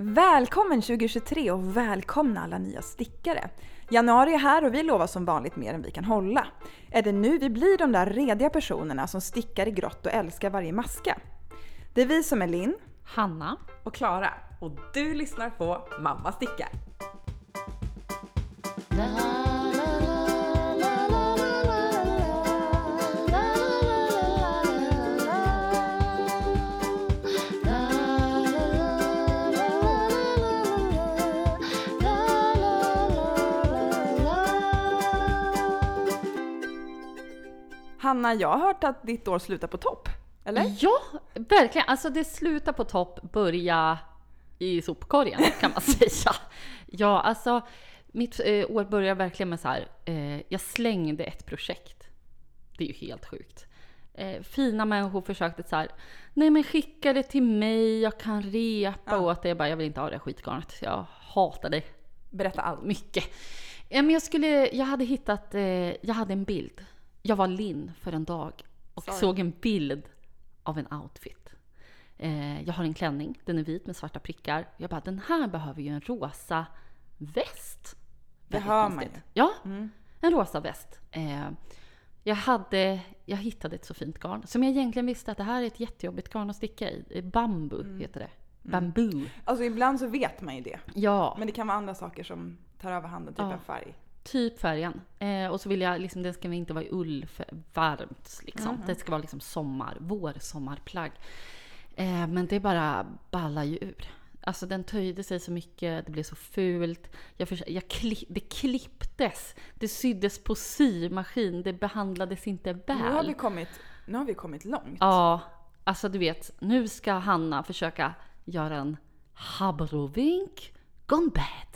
Välkommen 2023 och välkomna alla nya stickare. Januari är här och vi lovar som vanligt mer än vi kan hålla. Är det nu vi blir de där rediga personerna som stickar i grått och älskar varje maska? Det är vi som är Linn, Hanna och Klara, och du lyssnar på Mamma stickar. Hanna, jag har hört att ditt år slutar på topp, eller? Ja, verkligen. Alltså det slutar på topp, börja i sopkorgen kan man säga. Ja, alltså mitt år börjar verkligen med så här. Jag slängde ett projekt. Det är ju helt sjukt. Fina människor försökte så här. Nej men skicka det till mig, jag kan repa åt det. Jag vill inte ha det skitgarnet. Jag hatar det. Berätta allt. Mycket. Men jag hade hittat, jag hade en bild. Jag var Linn för en dag och såg en bild av en outfit. Jag har en klänning, den är vit med svarta prickar. Jag bara, den här behöver ju en rosa väst. Det hör man ju. Ja, en rosa väst. Jag hittade ett så fint garn som jag egentligen visste att det här är ett jättejobbigt garn att sticka i. Bambu heter det. Bambu. Alltså ibland så vet man ju det. Ja. Men det kan vara andra saker som tar över handen, typ en färg. Typ färgen. Och så vill jag liksom, den ska inte vara i ull för varmt liksom. Det ska vara liksom sommarplagg. Men det bara ballar ju ur. Alltså den töjde sig så mycket, det blev så fult. Det klipptes, det syddes på symaskin, det behandlades inte väl. Nu har vi kommit långt. Ja, alltså du vet, nu ska Hanna försöka göra en habrovink gone bad.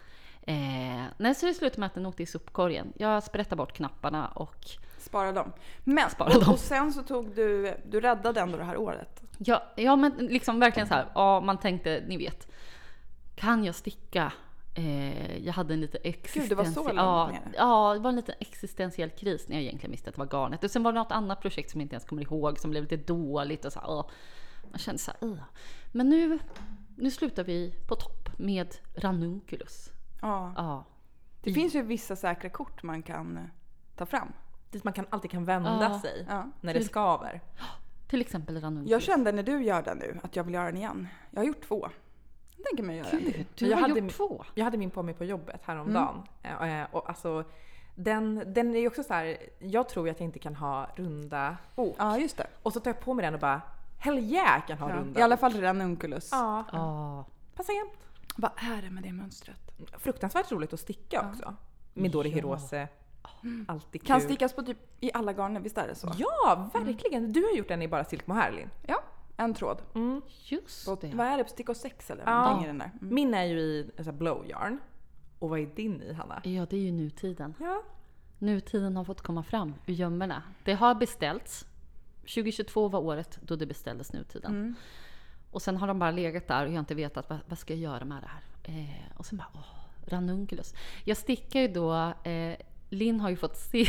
Nej, så det slutade med att den åkte i sopkorgen. Jag sprättade bort knapparna och spara dem. Och sen så tog du räddade ändå det här året. Ja, men liksom verkligen så här. Ja, man tänkte, ni vet, kan jag sticka? Jag hade en lite existentiell... Gud, det var så långt ner. Ja, det var en liten existentiell kris när jag egentligen visste att det var garnet. Och sen var det något annat projekt som jag inte ens kommer ihåg som blev lite dåligt och så här, man kände så här, Men nu slutar vi på topp med ranunculus. Ja. Det finns ju vissa säkra kort man kan ta fram. Dit man alltid kan vända sig när det skaver. Till exempel ranunculus. Jag kände när du gör det nu att jag vill göra den igen. Jag har gjort 2. Jag tänker mig göra en. Du har gjort 2? Jag hade min på mig på jobbet häromdagen. Och alltså, den är ju också så här. Jag tror att jag inte kan ha runda ok. Ja, just det. Och så tar jag på mig den och bara, hell yeah, kan ha runda. I alla fall ranunculus. Ja. Passa jämt. Vad är det med det mönstret? Fruktansvärt roligt att sticka också. Med Dori Hirose. Alltid kul. Kan stickas på typ i alla garner, visst är det så? Ja, verkligen. Du har gjort den i bara silk mohair, Linn. Ja, en tråd. Just det. Vad är det? Stick och 6 eller? Ja. I den där. Min är ju i blow yarn. Och vad är din i, Hanna? Ja, det är ju nutiden. Ja. Nutiden har fått komma fram ur gömmorna. Det har beställts. 2022 var året då det beställdes nutiden. Och sen har de bara legat där och jag har inte vetat vad ska jag göra med det här. Och sen bara, ranunculus. Jag stickar ju då, Linn har ju fått se.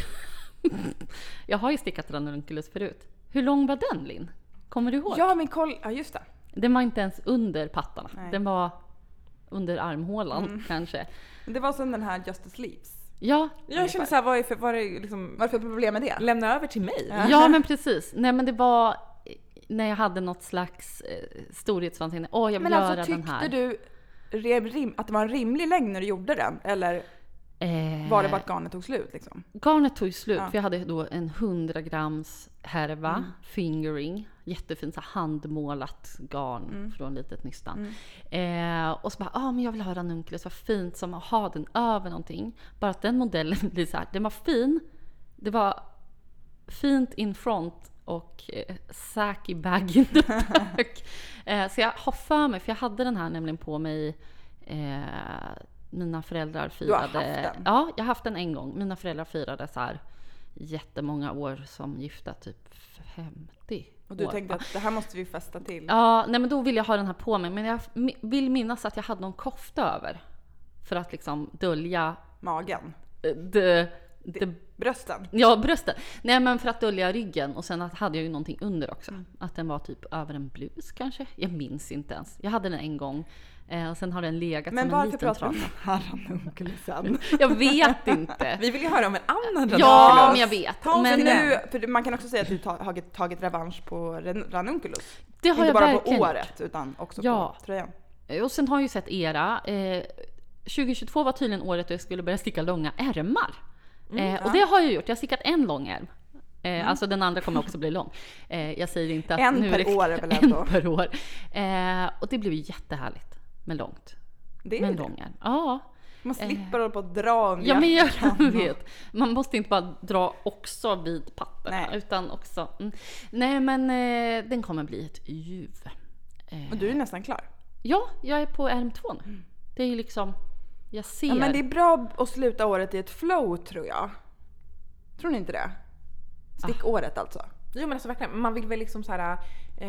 Jag har ju stickat ranunculus förut. Hur lång var den, Linn? Kommer du ihåg? Ja, men ja just det. Den var inte ens under pattarna. Nej. Den var under armhålan kanske. Det var som den här Just the Sleeves. Ja. Jag känner så här, vad är för problem med det? Lämna över till mig. Ja, men precis. Nej, men det var när jag hade något slags storhetsvansinne. Jag vill göra den här. Men alltså tyckte du att det var en rimlig längd när du gjorde den? Eller var det bara att garnet tog slut liksom? Garnet tog slut, för jag hade då en 100 grams härva, fingering, jättefint så handmålat garn från litet nystan. Och så bara, men jag vill ha ranunculus, vad fint som att ha den över någonting. Bara att den modellen blir så här, den var fin, det var fint in front och sack i bag in the back. Så jag har för mig, för jag hade den här nämligen på mig. Mina föräldrar firade. Du har haft den? Ja, jag har haft den en gång. Mina föräldrar firade så här jättemånga år som gifta, typ 50 Och du år. tänkte att det här måste vi fästa till? Ja, nej men då vill jag ha den här på mig. Men jag vill minnas att jag hade någon kofta över. För att liksom dölja magen. Brösten? Ja, brösten. Nej, men för att dölja ryggen. Och sen hade jag ju någonting under också. Att den var typ över en blus kanske. Jag minns inte ens. Jag hade den en gång. Och sen har den legat Men som en varför liten pratar vi trasa. om ranunculus'n? Jag vet inte. Vi vill ju höra om en annan ranunculus. Ja, men jag vet. Ta oss Men till Nu, för man kan också säga att du har tagit revansch på ranunculus. det har Inte jag bara verkligen på gjort. året utan också Ja. på tröjan. Och sen har jag ju sett era. 2022 var tydligen året då jag skulle börja sticka långa ärmar. Och det har jag gjort. Jag har stickat en lång ärm. Alltså den andra kommer också bli lång. Jag säger inte att En nu per är år är väl ändå. en per år. Och det blev ju jättehärligt med långt. Det Med är en det. lång ärm. Ja. Man slipper hålla på att dra om Ja, men jag jackan. vet. Man måste inte bara dra också vid patterna, Nej. utan också... Nej, men den kommer bli ett ljuv. Och du är nästan klar. Ja, jag är på ärm 2 nu. Det är ju liksom... Jag ser... Ja, men det är bra att sluta året i ett flow, tror jag. Tror ni inte det? Stickåret alltså. Jo, men alltså verkligen, man vill väl liksom så här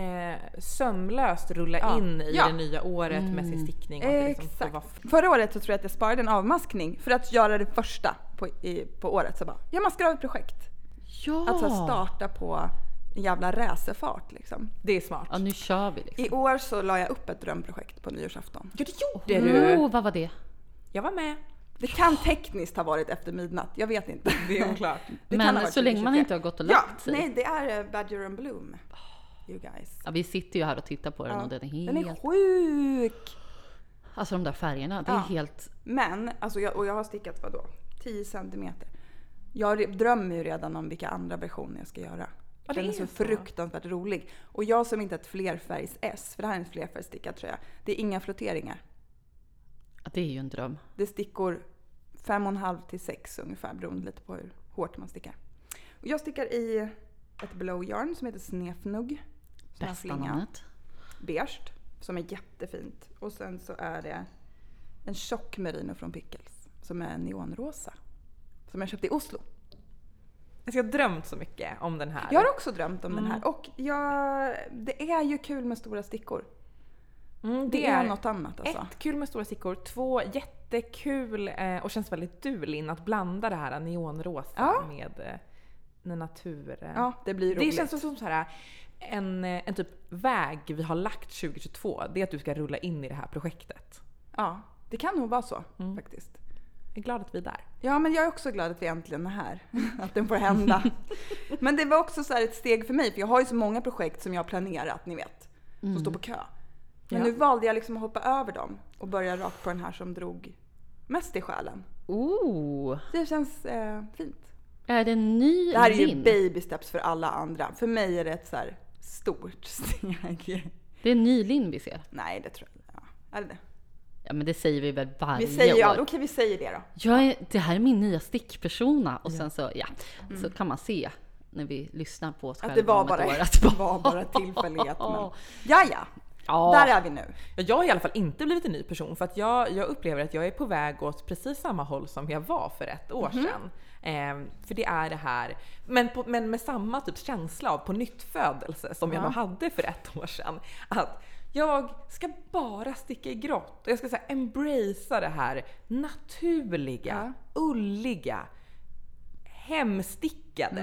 sömlöst rulla in i det nya året med sin stickning. Och att det liksom får Exakt. vara Förra året så tror jag att jag sparade en avmaskning för att göra det första på året. Så bara, jag maskar av ett projekt. Ja! Att så starta på en jävla racerfart liksom. det är smart. Ja, nu kör vi liksom. I år så la jag upp ett drömprojekt på nyårsafton. Ja, det gjorde du. Vad var det? Jag var med. Det kan tekniskt ha varit efter midnatt, jag vet inte. Det är oklart. Det kan ha Men varit så länge man 2023. inte har gått och Ja, lagt sig. nej det är Badger and Bloom. You guys. Ja, vi sitter ju här och tittar på den och den är helt... Den är sjuk! Alltså de där färgerna, det är helt... Men, alltså jag har stickat vadå? 10 centimeter. Jag drömmer ju redan om vilka andra versioner jag ska göra. Ja, Den är så fruktansvärt rolig. Och jag som inte är ett flerfärgs S, för det här är en flerfärgsstickad tröja. Det är inga flotteringar. Ja, det är ju en dröm. Det är stickor 5,5 till 6 ungefär, beroende lite på hur hårt man stickar. Och jag stickar i ett blow yarn som heter Snefnugg. Bästa namnet. Beige, som är jättefint. Och sen så är det en tjock merino från Pickles som är neonrosa. Som jag köpte i Oslo. Jag har drömt så mycket om den här. Jag har också drömt om den här. Och det är ju kul med stora stickor. Det är något annat alltså. 1, kul med stora stickor. 2, jättekul och känns väldigt dulin att blanda det här neonrosa med natur. Ja, det blir roligt. Det känns som så här en typ väg vi har lagt 2022. Det är att du ska rulla in i det här projektet. Ja, det kan nog vara så faktiskt. Jag är glad att vi är där. Ja, men jag är också glad att vi äntligen är här. Att den får hända. Men det var också så här ett steg för mig. För jag har ju så många projekt som jag har planerat, ni vet. Som står på kö. Men nu valde jag liksom att hoppa över dem. Och börja rakt på den här som drog mest i själen. Det känns fint. Är det en ny Det här är ju lin? baby steps för alla andra. För mig är det ett så här stort steg. Det är en ny lin vi ser. Nej, det tror jag. Ja, är det det? Ja, men det säger vi väl varje Vi säger år. okej, vi säger det då. Det här är min nya stickpersona. Och sen så, så kan man se när vi lyssnar på oss själva Att det var om bara, ett år det var bara tillfällighet. Men ja. Där är vi nu. Jag har i alla fall inte blivit en ny person för att jag upplever att jag är på väg åt precis samma håll som jag var för ett år sedan. För det är det här, men med samma typ känsla av på nytt födelse som jag nog hade för ett år sedan. Att jag ska bara sticka i grått och jag ska embracea det här naturliga, ulliga, hemstickade.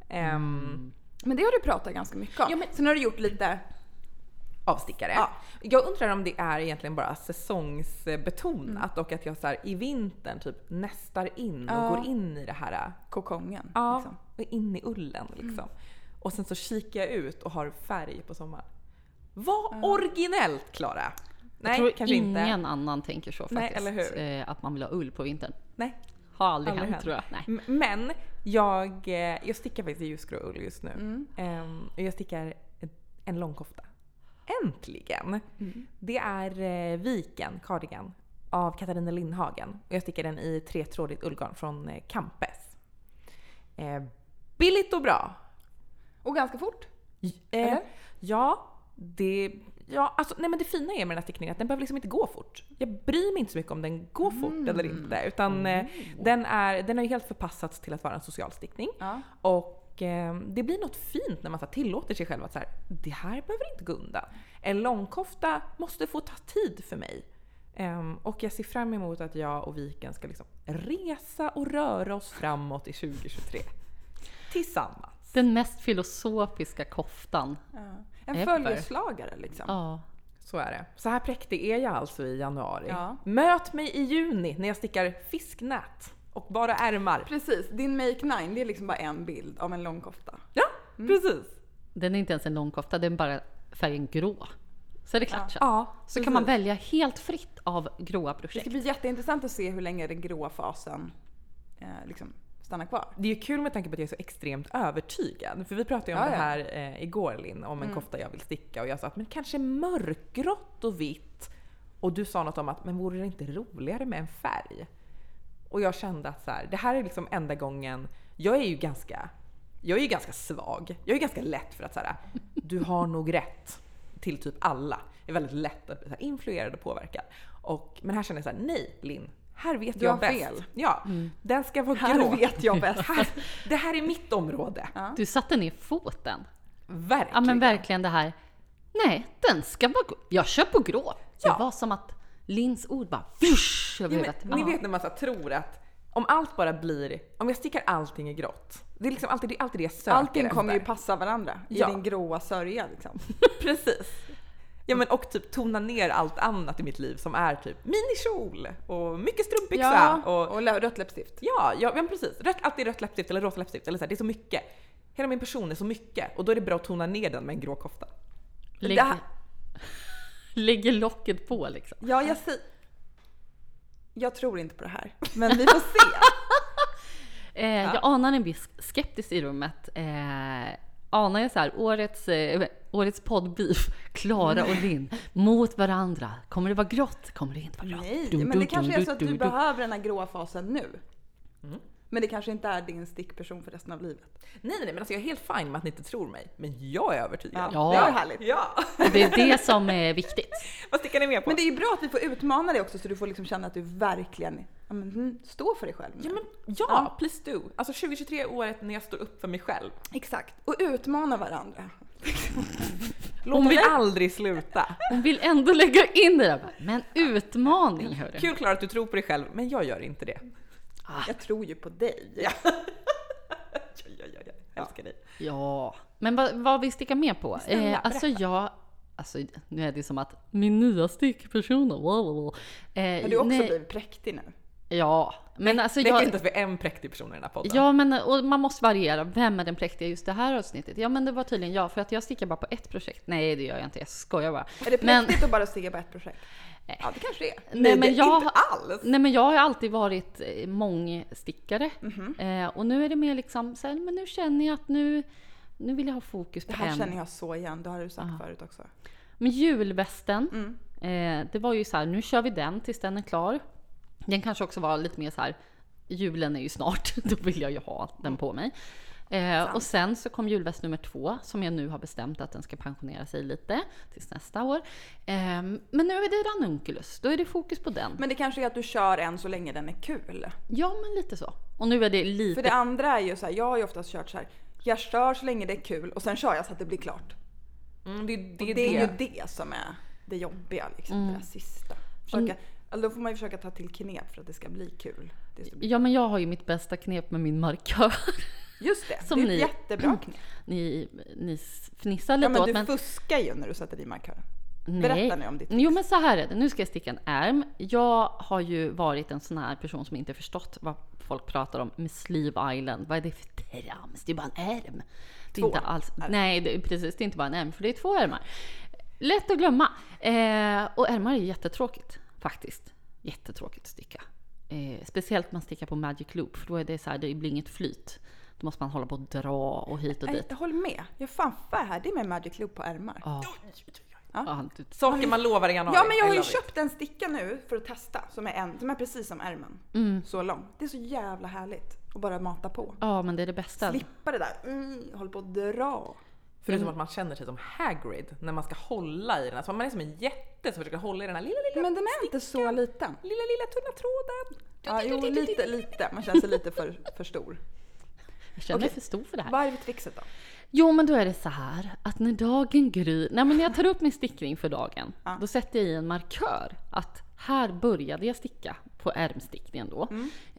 Men det har du pratat ganska mycket om. Ja, men sen har du gjort lite avstickare. Ja. Jag undrar om det är egentligen bara säsongsbetonat och att jag så här, i vintern typ nästar in och går in i det här kokongen. Ja, Liksom. och in i ullen liksom. Och sen så kikar jag ut och har färg på sommaren. Vad originellt, Klara! Nej, jag tror kanske ingen inte. annan tänker så faktiskt. Nej, eller hur? Att man vill ha ull på vintern. Nej. Har aldrig Aldrig hänt tror jag. Nej. Men jag stickar faktiskt i ljusgrå ull just nu. Och jag stickar en långkofta. Äntligen! Det är Viken cardigan av Katarina Lindhagen. Och jag stickar den i 3-trådigt ullgarn från Campes. Billigt och bra. Och ganska fort. Eller? Alltså, nej, men det fina är med den här stickningen att den behöver liksom inte gå fort. Jag bryr mig inte så mycket om den går fort eller inte. Utan den har ju helt förpassats till att vara en social stickning. Och det blir något fint när man så här, tillåter sig själv att så här, det här behöver inte gå undan. En långkofta måste få ta tid för mig. Och jag ser fram emot att jag och Viken ska liksom resa och röra oss framåt i 2023. Tillsammans. Den mest filosofiska koftan. En följeslagare liksom. Ja. Så är det. Så här präktig är jag alltså i januari. Ja. Möt mig i juni när jag stickar fisknät och bara ärmar. Precis, din Make 9 det är liksom bara en bild av en lång kofta. Ja, precis. Den är inte ens en lång kofta, den är bara färgen grå. Så är det klart. Ja, Så precis. kan man välja helt fritt av gråa Det projekt. ska bli jätteintressant att se hur länge den gråa fasen liksom stannar kvar. Det är ju kul med tanke på att jag är så extremt övertygad. För vi pratade ju om det här igår, Linn, om en kofta jag vill sticka. Och jag sa att men kanske mörkgrått och vitt. Och du sa något om att men vore det inte roligare med en färg? Och jag kände att så här, det här är liksom enda gången. Jag är ju ganska svag. Jag är ganska lätt för att så här, du har nog rätt till typ alla. Det är väldigt lätt att bli så här influerad och påverkad. Men här känner jag så här, nej Linn. Här vet jag bäst. Fel. Ja, den ska vara grå. Här vet jag bäst. Det här är mitt område. Ja. Du satte ner foten. Verkligen. Ja men verkligen det här. Nej, den ska vara grå. Jag kör på grå. Det var som att Linns ord bara fysch över huvudet. Ni vet när man så tror att om allt bara blir, om jag stickar allting i grått. Det är liksom alltid det jag söker. Allting kommer ju efter. passa varandra i Ja. din gråa sörja liksom. Precis. Ja men och typ tona ner allt annat i mitt liv som är typ minikjol och mycket strumpbyxa och rött läppstift. Ja men precis. Alltid rött läppstift eller rosa läppstift eller så här, det är så mycket. Hela min person är så mycket och då är det bra att tona ner den med en grå kofta. Lägger locket på liksom. Ja, jag tror inte på det här. Men vi får se. Jag anar en viss skeptisk i rummet. Anar jag så här, årets poddbeef, Klara och Linn mot varandra. Kommer det vara grått? Kommer det inte vara grått? Nej, men det kanske är så att du behöver den här gråa fasen nu. Men det kanske inte är din stickperson för resten av livet. Nej, men alltså jag är helt fine med att ni inte tror mig. Men jag är övertygad. Ja. Det är härligt. Ja. Det är det som är viktigt. Vad stickar ni med på? Men det är ju bra att vi får utmana dig också så du får liksom känna att du verkligen står för dig själv. Ja, please do. Alltså 2023 är året när jag står upp för mig själv. Exakt. Och utmana varandra. Låt mig aldrig sluta. Hon vill ändå lägga in det där. Men utmaning, hörru. Kul Klara att du tror på dig själv, men jag gör inte det. Jag tror ju på dig. Ja. Jag älskar dig. Ja, men vad vi stickar med på? Alltså nu är det som att min nya stickperson. Har du också blivit präktig nu? Ja, men alltså det är inte att vi är en präktig person i den här podden. Ja, men och man måste variera. Vem är den präktiga just det här avsnittet? Ja, men det var tydligen jag, för att jag stickar bara på ett projekt. Nej, det gör jag inte. Jag skojar bara. Är det präktigt att bara sticka på ett projekt? Ja, det kanske det är. Nej, men jag inte alls. Nej, men jag har alltid varit mångstickare. Och nu är det mer liksom så här, men nu känner jag att nu vill jag ha fokus på det här känner jag så igen. Det har du sagt förut också. Men julvästen, det var ju så här, nu kör vi den tills den är klar. Den kanske också var lite mer så här, julen är ju snart, då vill jag ju ha den på mig. Och sen så kom julväst nummer 2 som jag nu har bestämt att den ska pensionera sig lite tills nästa år. Men nu är det ranunculus, då är det fokus på den. Men det kanske är att du kör en så länge den är kul. Ja, men lite så. Och nu är det lite... För det andra är ju så här, jag har ju oftast kört så här, jag kör så länge det är kul och sen kör jag så att det blir klart. Det är ju det som är det jobbiga liksom, det där sista. Då får man ju försöka ta till knep för att det ska bli kul. Ja, men jag har ju mitt bästa knep med min markör. Just det, som det är ett jättebra knep. Ni fnissar lite åt. åt. Ja, men du fuskar ju när du sätter i markören. Berätta nu om ditt Jo, men så här är det. Nu ska jag sticka en ärm. Jag har ju varit en sån här person som inte förstått vad folk pratar om med Sleeve Island. Vad är det för trams? Det är bara en ärm. Det är inte alls... Nej, precis. Det är inte bara en ärm, för det är 2 ärmar. Lätt att glömma. Och ärmar är jättetråkigt, faktiskt. Jättetråkigt att sticka. Speciellt man stickar på Magic Loop, för då är det så här, det blir inget flyt. Då måste man hålla på att dra och hit och dit. Jag håller med. Jag fan färdig med Magic Loop på ärmar. Saker man lovar i januari. Ja, men jag har ju köpt en sticka nu för att testa som är precis som ärmen. Så lång. Det är så jävla härligt att bara mata på. Ja, men det är det bästa. Slippa det där. Hålla på att dra. Förutom att man känner sig som Hagrid när man ska hålla i den. Alltså man är som en jätte som försöker hålla i den här lilla Men den är inte så liten. Lilla tunna tråden. Ja, jo, lite. Man känner sig lite för stor. Jag känner mig för stor för det här. Vad är trixet då? Jo, men då är det så här att när dagen gryr... Nej, men när jag tar upp min stickning för dagen, då sätter jag i en markör att här började jag sticka på ärmstickningen då.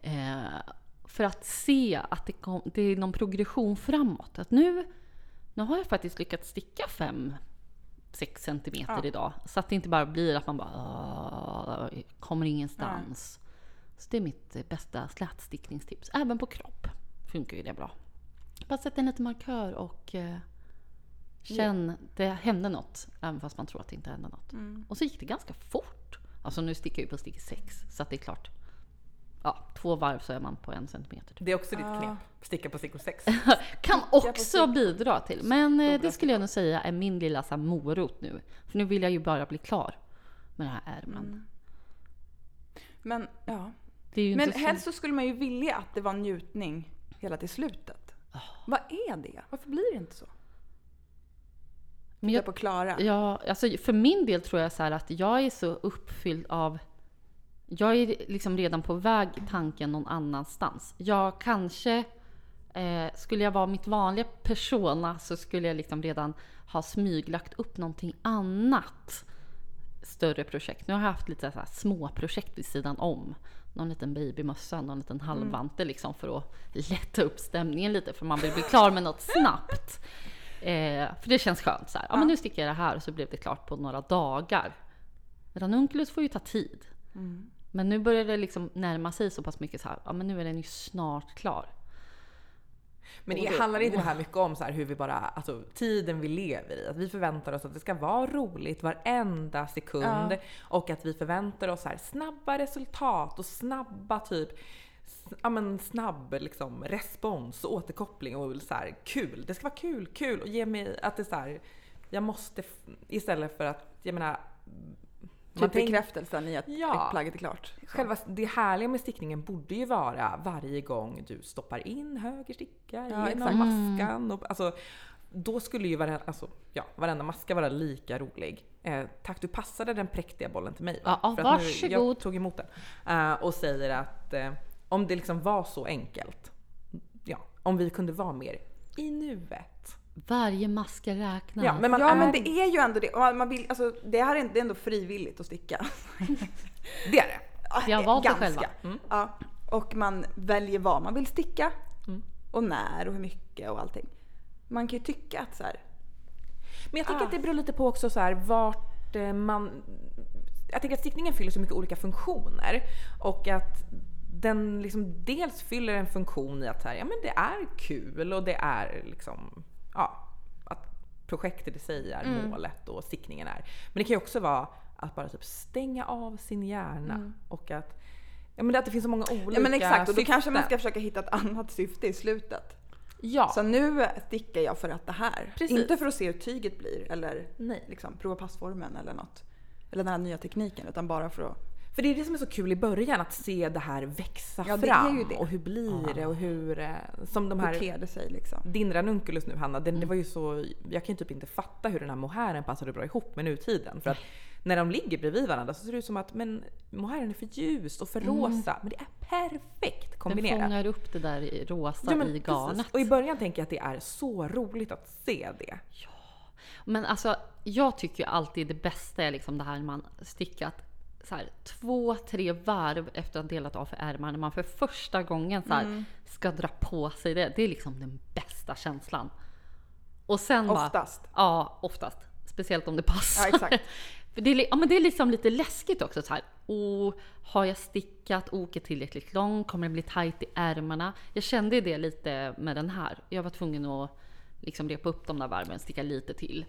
För att se att det är någon progression framåt. Att nu har jag faktiskt lyckats sticka 5 6 centimeter idag. Så att det inte bara blir att man bara kommer ingenstans. Så det är mitt bästa slätstickningstips. Även på kropp funkar ju det bra. Bara sätt en liten markör och känn, det hände något. Även fast man tror att det inte hände något. Och så gick det ganska fort. Alltså nu stickar jag på stick 6. Så att det är klart. 2 varv så är man på 1 centimeter. Det är också ditt knep. Sticka på stickor 6. Kan också bidra till. Men det skulle jag nog säga är min lilla så här, morot nu. För nu vill jag ju bara bli klar med den här ärmen. Men ja. Det är ju Men inte helst så skulle man ju vilja att det var njutning hela till slutet. Vad är det? Varför blir det inte så? Men jag på Klara. Ja, alltså för min del tror jag så här att jag är så uppfylld av... Jag är liksom redan på väg i tanken någon annanstans. Jag kanske... skulle jag vara mitt vanliga persona så skulle jag liksom redan ha smyglagt upp någonting annat. Större projekt. Nu har jag haft lite så här små projekt vid sidan om. Någon liten babymössa, någon liten halvvante liksom för att lätta upp stämningen lite. För man vill bli klar med något snabbt. För det känns skönt så här. Ja, men nu sticker jag det här och så blev det klart på några dagar. Ranunculus får ju ta tid. Men nu börjar det liksom närma sig så pass mycket så här. Ja, men nu är den ju snart klar. Men det handlar inte det här mycket om så här hur vi bara, alltså tiden vi lever i. Att vi förväntar oss att det ska vara roligt varenda sekund. Och att vi förväntar oss så här snabba resultat och snabba typ, snabb liksom respons och återkoppling och så här kul. Det ska vara kul och ge mig att det är så här, jag måste istället för att, jag menar, typ bekräftelsen i att plagget är klart. Själva det härliga med stickningen borde ju vara varje gång du stoppar in höger sticka genom maskan. Och, alltså, då skulle ju varenda maska vara lika rolig. Tack, du passade den präktiga bollen till mig. Ja, för varsågod. Jag tog emot den. Och säger att om det liksom var så enkelt. Om vi kunde vara mer i nuet. Varje maska räknas. Ja, men det är ju ändå det. Man vill, alltså, det här är inte ändå frivilligt att sticka. Det är det. Jag har valt det själva. Ja, och man väljer vad man vill sticka. Och när och hur mycket och allting. Man kan ju tycka att så här. Men jag tänker att det beror lite på också så här vart man... Jag tänker att stickningen fyller så mycket olika funktioner. Och att den liksom dels fyller en funktion i att så här, men det är kul och det är liksom... att projektet i sig är målet och stickningen är. Men det kan ju också vara att bara typ stänga av sin hjärna och att att det finns så många olika men exakt, och då syften. kanske man ska försöka hitta ett annat syfte i slutet. Ja. Så nu stickar jag för att det här. Precis. Inte för att se hur tyget blir eller liksom prova passformen eller något. Eller den här nya tekniken, utan bara för att... För det är det som är så kul i början, att se det här växa fram. Det är ju det. Och hur blir det och hur... Som de här... Hur ter det sig liksom. Din ranunculus nu, Hanna, det var ju så... Jag kan ju typ inte fatta hur den här mohären passade bra ihop med nutiden. För att när de ligger bredvid varandra så ser det ut som att mohären är för ljus och för rosa. Men det är perfekt kombinerat. Den fångar upp det där i rosa i garnet. Precis. Och i början tänker jag att det är så roligt att se det. Ja. Men alltså, jag tycker ju alltid det bästa är liksom det här när man stickat så här 2-3 varv efter att ha delat av för ärmarna. När man för första gången så här ska dra på sig det. Det är liksom den bästa känslan. Och sen oftast. Oftast. Speciellt om det passar. Ja, exakt. För det är liksom lite läskigt också så här. Har jag stickat? Åker tillräckligt långt? Kommer det bli tajt i ärmarna? Jag kände det lite med den här. Jag var tvungen att liksom repa upp de där varven, sticka lite till.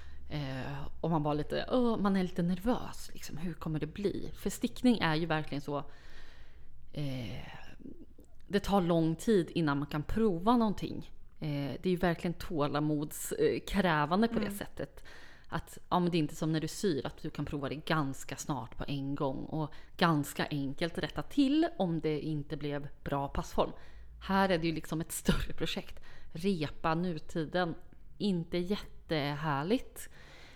Och man var lite, man är lite nervös liksom, hur kommer det bli? För stickning är ju verkligen så, det tar lång tid innan man kan prova någonting. Det är ju verkligen tålamodskrävande på det sättet. Att men det är inte som när du syr, att du kan prova det ganska snart på en gång och ganska enkelt rätta till om det inte blev bra passform. Här är det ju liksom ett större projekt. Repa nutiden, inte jättehärligt.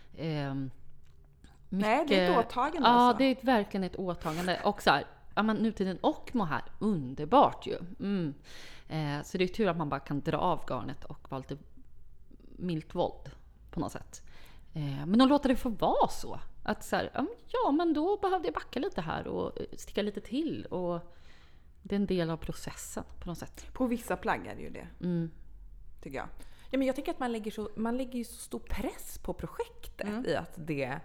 Nej, det är ett åtagande. Ja, alltså. det är verkligen ett åtagande. Och så här, nutiden och mohair, underbart ju. Så det är tur att man bara kan dra av garnet och vara lite milt våld på något sätt. Men de låter det få vara så. Att så här, men då behövde jag backa lite här och sticka lite till. Och det är en del av processen på något sätt. På vissa plagg är det ju det. Tycker jag. Ja, men jag tänker att man lägger ju så stor press på projektet i att det...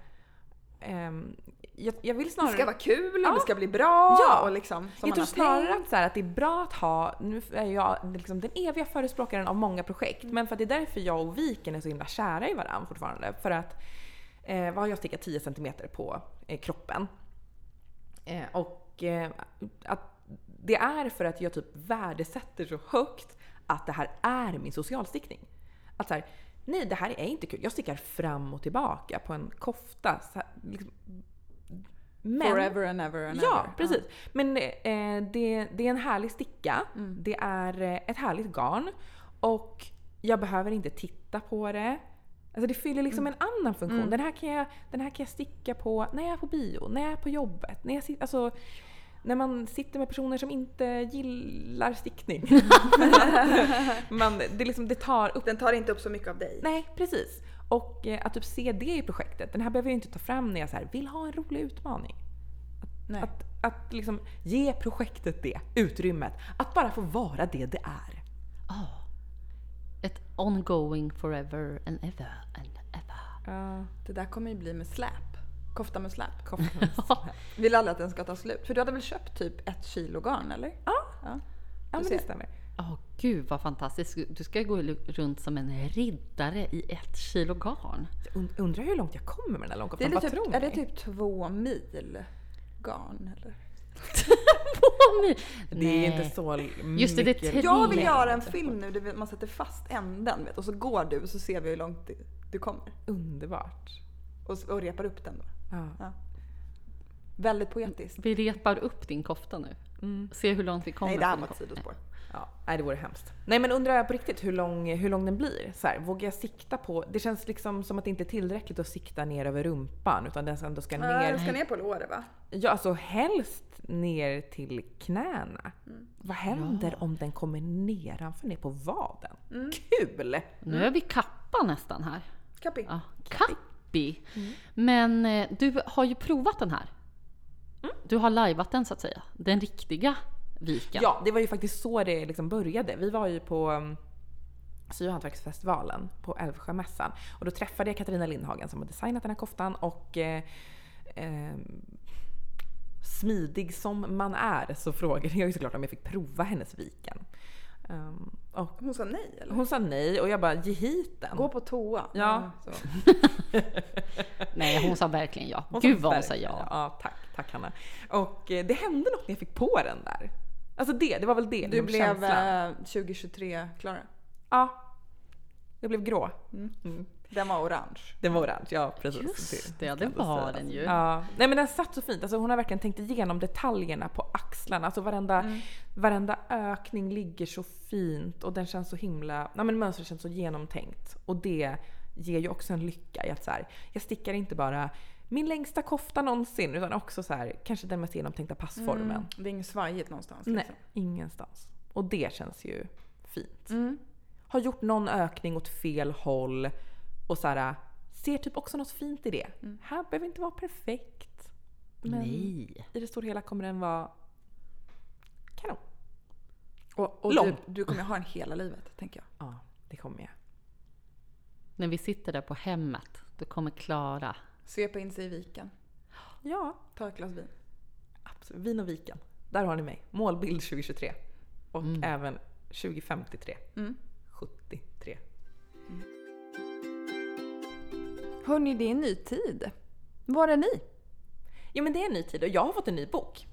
jag vill snarare... Det ska vara kul och det ska bli bra. Ja, och liksom, jag tror snarare att det är bra att ha... Nu är jag liksom den eviga förespråkaren av många projekt. Men för att det är därför jag och Viken är så himla kära i varandra fortfarande. För att vad har jag stickat 10 centimeter på kroppen. Att det är för att jag typ värdesätter så högt att det här är min socialstickning. Att så här, nej, det här är inte kul. Jag stickar fram och tillbaka på en kofta. Så här, liksom. Men, forever and ever and ja, ever. precis. Men det är en härlig sticka. Det är ett härligt garn. Och jag behöver inte titta på det. Alltså det fyller liksom en annan funktion. Den här kan jag sticka på när jag är på bio, när jag är på jobbet. När man sitter med personer som inte gillar stickning. Det tar upp... Den tar inte upp så mycket av dig. Nej, precis. Och att typ se det i projektet. Den här behöver jag inte ta fram när jag så här, vill ha en rolig utmaning. Att liksom ge projektet det utrymmet. Att bara få vara det är. Ett ongoing forever and ever and ever. Det där kommer ju bli med släp. Kofta med släp. Vill alla att den ska ta slut? För du hade väl köpt typ 1 kilo garn, eller? Ja, men det stämmer. Gud vad fantastiskt. Du ska gå runt som en riddare i 1 kilo garn. Undrar hur långt jag kommer med den här långkoftan. Är det typ 2 mil garn, eller? Det är inte så just det, mycket. Jag vill göra en film nu där man sätter fast änden, vet, och så går du och så ser vi hur långt du kommer. Underbart. Och repar upp den då. Ja. Väldigt poetiskt. Vi repar upp din kofta nu. Se hur långt vi kommer. Nej, det här var ett sidospår. Nej, det vore hemskt. Nej, men undrar jag på riktigt hur lång den blir. Så här, vågar jag sikta på... Det känns liksom som att det inte är tillräckligt att sikta ner över rumpan. Utan den ändå ska ner... Den ska ner på låret, va? Ja, alltså helst ner till knäna. Vad händer om den kommer nedanför ner på vaden? Kul! Nu är vi kappa nästan här. Kappi. Ja, kappi. Men du har ju provat den här. Du har lajvat den så att säga. Den riktiga viken. Ja, det var ju faktiskt så det liksom började. Vi var ju på Sy- och hantverksfestivalen på Älvsjömässan. Och då träffade jag Katarina Lindhagen som har designat den här koftan. Och smidig som man är så frågade jag ju såklart om jag fick prova hennes viken. Och hon sa nej, eller? Hon sa nej och jag bara, ge hit den. Gå på toa. Ja. Nej, hon sa verkligen ja. Gud vad hon sa ja. Ja, tack Hanna. Och det hände något när jag fick på den där. Alltså det var väl det. Du blev 2023 Klara? Ja. Jag blev grå. Den var orange. Den var orange, ja precis. Just det var den ju. Ja. Nej, men den satt så fint. Alltså, hon har verkligen tänkt igenom detaljerna på axlarna. Alltså varenda ökning ligger så fint och den känns så himla... Nej, men mönstret känns så genomtänkt. Och det ger ju också en lycka i att så här, jag stickar inte bara min längsta kofta någonsin utan också så här, kanske den mest genomtänkta passformen. Det är inget svajigt någonstans. Nej, liksom. ingenstans. Och det känns ju fint. Har gjort någon ökning åt fel håll och så här, ser typ också något fint i det. Här behöver inte vara perfekt. Men nej. I det stora hela kommer den vara kanon. Och du kommer ha den hela livet, tänker jag. Ja, det kommer jag. När vi sitter där på hemmet, då kommer Klara svepa in sig i viken. Ja. Ta ett glas vin. Absolut. Vin och viken. Där har ni mig. Målbild 2023. Och även 2053. 73. Hörrni, det är en ny tid. Var är ni? Ja, men det är en ny tid och jag har fått en ny bok.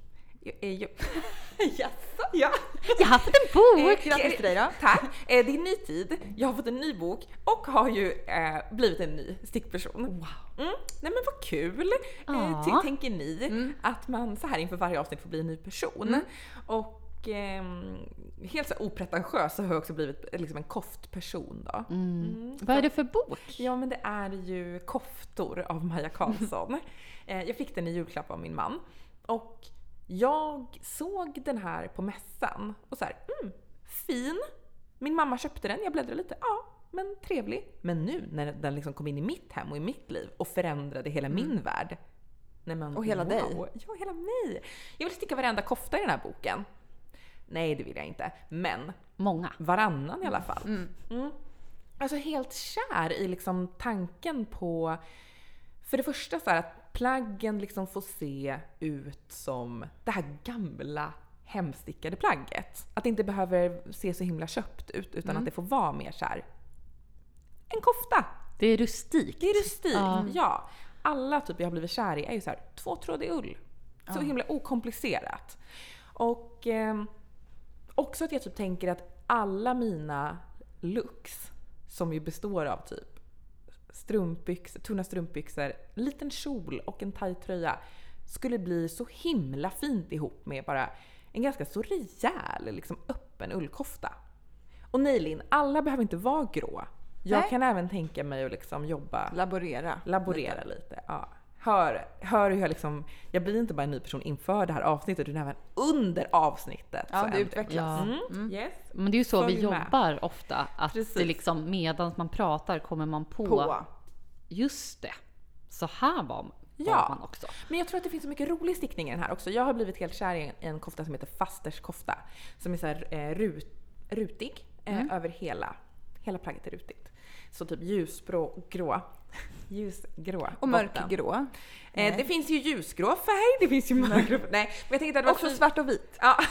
Jaså? Ja. Jag har fått en bok! Grattis till dig då. Tack. Det är en ny tid. Jag har fått en ny bok och har ju blivit en ny stickperson. Wow. Nej, men vad kul. Tänker ni att man så här inför varje avsnitt får bli en ny person? Och helt så opretentiös så har jag också blivit liksom en koftperson då. Vad är det för bok? Ja, men det är ju Koftor av Maja Karlsson. Jag fick den i julklapp av min man. Och jag såg den här på mässan och så här, fin. Min mamma köpte den, jag bläddrade lite. Ja, men trevlig. Men nu när den liksom kom in i mitt hem och i mitt liv och förändrade hela min värld. Nej, men, och hela dig. Ja, hela mig. Jag vill sticka varenda kofta i den här boken. Nej, det vill jag inte. Men många. Varannan i alla fall. alltså helt kär i liksom tanken på, för det första så här, att plaggen liksom får se ut som det här gamla hemstickade plagget. Att det inte behöver se så himla köpt ut, utan att det får vara mer så här en kofta. Det är rustikt. Det är rustikt, ja. Alla typer jag har blivit kär i är ju så här tvåtrådig ull. Så himla okomplicerat. Och också att jag typ tänker att alla mina looks, som ju består av typ strumpbyxor, tunna strumpbyxor, liten kjol och en tajt tröja, skulle bli så himla fint ihop med bara en ganska så rejäl liksom öppen ullkofta. Och nej Linn, alla behöver inte vara grå. Jag kan även tänka mig att liksom jobba, laborera lite. Ja. Hör hur jag liksom, jag blir inte bara en ny person inför det här avsnittet, utan även under avsnittet. Ja, det utvecklas. Yes. Men det är ju så vi med. jobbar ofta, att Precis. det liksom, medan man pratar kommer man på. Just det. Så här var man också. Men jag tror att det finns så mycket rolig stickning i den här också. Jag har blivit helt kär i en kofta som heter Fasters kofta, som är så här rutig över hela plagget är rutigt. Så typ ljusgrå och mörkgrå. Det finns ju ljusgrå färg, det finns ju mörkgrå. Nej, men jag tänkte att det var också svart och vit. Ja.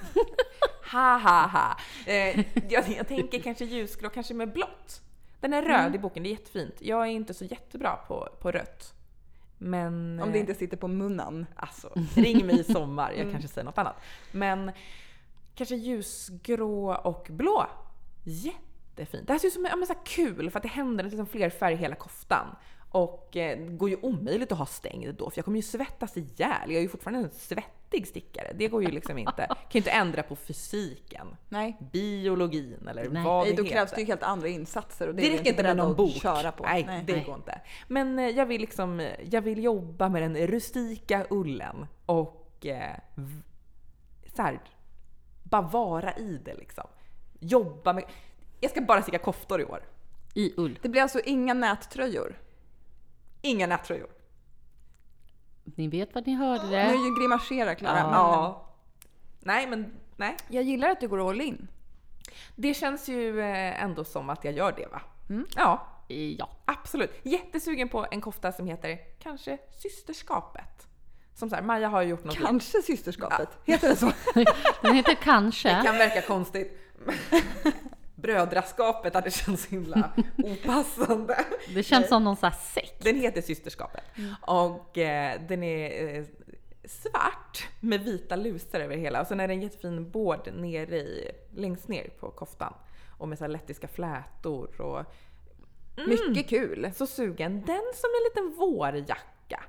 ha. Jag tänker kanske ljusgrå, kanske med blått. Den är röd i boken, det är jättefint. Jag är inte så jättebra på rött. Men om det inte sitter på munnen. Alltså, ring mig i sommar, jag kanske säger något annat. Men kanske ljusgrå och blå. Jättefint. Det här ser ut som så här kul, för att det händer liksom fler färger i hela koftan. Och det går ju omöjligt att ha stängd då, för jag kommer ju svettas ihjäl. Jag är ju fortfarande en svettig stickare. Det går ju liksom inte. Kan ju inte ändra på fysiken. Nej. Biologin eller vad det då heter. krävs det ju helt andra insatser. Och det räcker inte med någon bok. Köra på. Nej, det går inte. Men jag vill jobba med den rustika ullen och så här, bara vara i det liksom. Jobba med. Jag ska bara sticka koftor i år. I ull. Det blir alltså inga nättröjor. Inga nättröjor. Ni vet vad ni hörde det. Nu grimaserar Klara. Ja. Nej. Jag gillar att du går all in. Det känns ju ändå som att jag gör det, va? Ja, absolut. Jättesugen på en kofta som heter kanske Systerskapet. Som så här, Maja har ju gjort något. Kanske Systerskapet. Ja. Heter det så? Den heter kanske. Det kan verka konstigt. Brödraskapet, att det känns himla opassande. Det känns som någon sån här sekt. Den heter Systerskapet. Och den är svart med vita lusar över hela. Och sen är det en jättefin bård längst ner på koftan. Och med så här lettiska flätor. Och, mycket kul. Så sugen. Den som en liten vårjacka.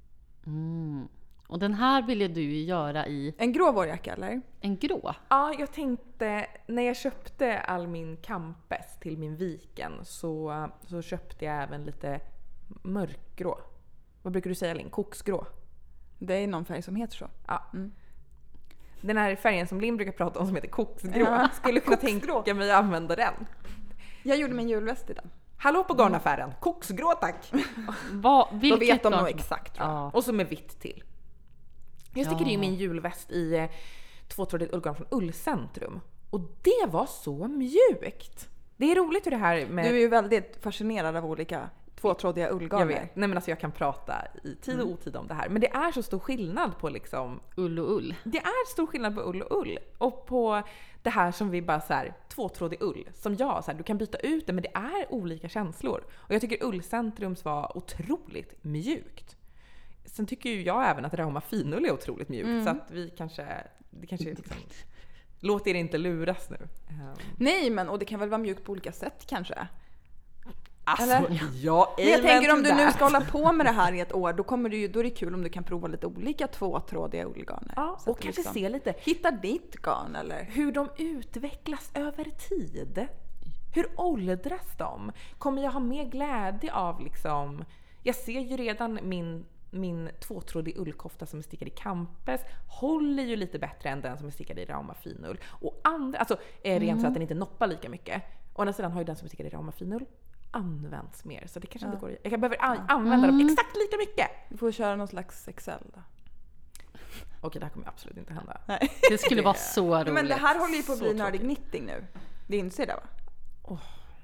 Och den här ville du ju göra i... En grå vårjacka, eller? En grå? Ja, jag tänkte, när jag köpte all min campes till min viken, så köpte jag även lite mörkgrå. Vad brukar du säga, Linn? Koksgrå? Det är någon färg som heter så. Ja. Den här färgen som Linn brukar prata om, som heter koksgrå, skulle kunna tänka mig att använda den. Jag gjorde min julväst i den. Hallå på garnaffären, koksgrå tack! Då vet de nog exakt. Ja. Och så med vitt till. Jag stickade ju min julväst i tvåtrådigt ullgarn från Ullcentrum. Och det var så mjukt. Det är roligt hur det här med... Du är ju väldigt fascinerad av olika tvåtrådiga ullgarner. Jag vet. Nej, men alltså jag kan prata i tid och otid om det här. Men det är så stor skillnad på liksom... Ull och ull. Det är stor skillnad på ull och ull. Och på det här som vi bara så här, tvåtrådig ull. Som jag, så här, du kan byta ut det, men det är olika känslor. Och jag tycker Ullcentrums var otroligt mjukt. Sen tycker ju jag även att Rauma finull är otroligt mjukt. Så att det kanske liksom... Låt er inte luras nu. Nej, men och det kan väl vara mjukt på olika sätt kanske. Alltså, eller? Ja, men jag tänker om du nu ska hålla på med det här i ett år, då är det kul om du kan prova lite olika tvåtrådiga ullgarner. Ja, och kanske se lite. Hitta ditt garn eller hur de utvecklas över tid. Hur åldras de? Kommer jag ha mer glädje av liksom... Jag ser ju redan min tvåtrådig ullkofta som är stickad i campes håller ju lite bättre än den som är stickad i Rauma finull. Och andra, alltså rent så att den inte noppar lika mycket. Och andra sidan har ju den som är stickad i Rauma finull används mer. Så det kanske inte går. Jag behöver använda dem exakt lika mycket. Du får köra någon slags Excel då. Okej, det här kommer absolut inte hända. Nej. Det skulle vara så roligt. Men det här håller ju på att bli nördig knitting nu. Det inser det, va?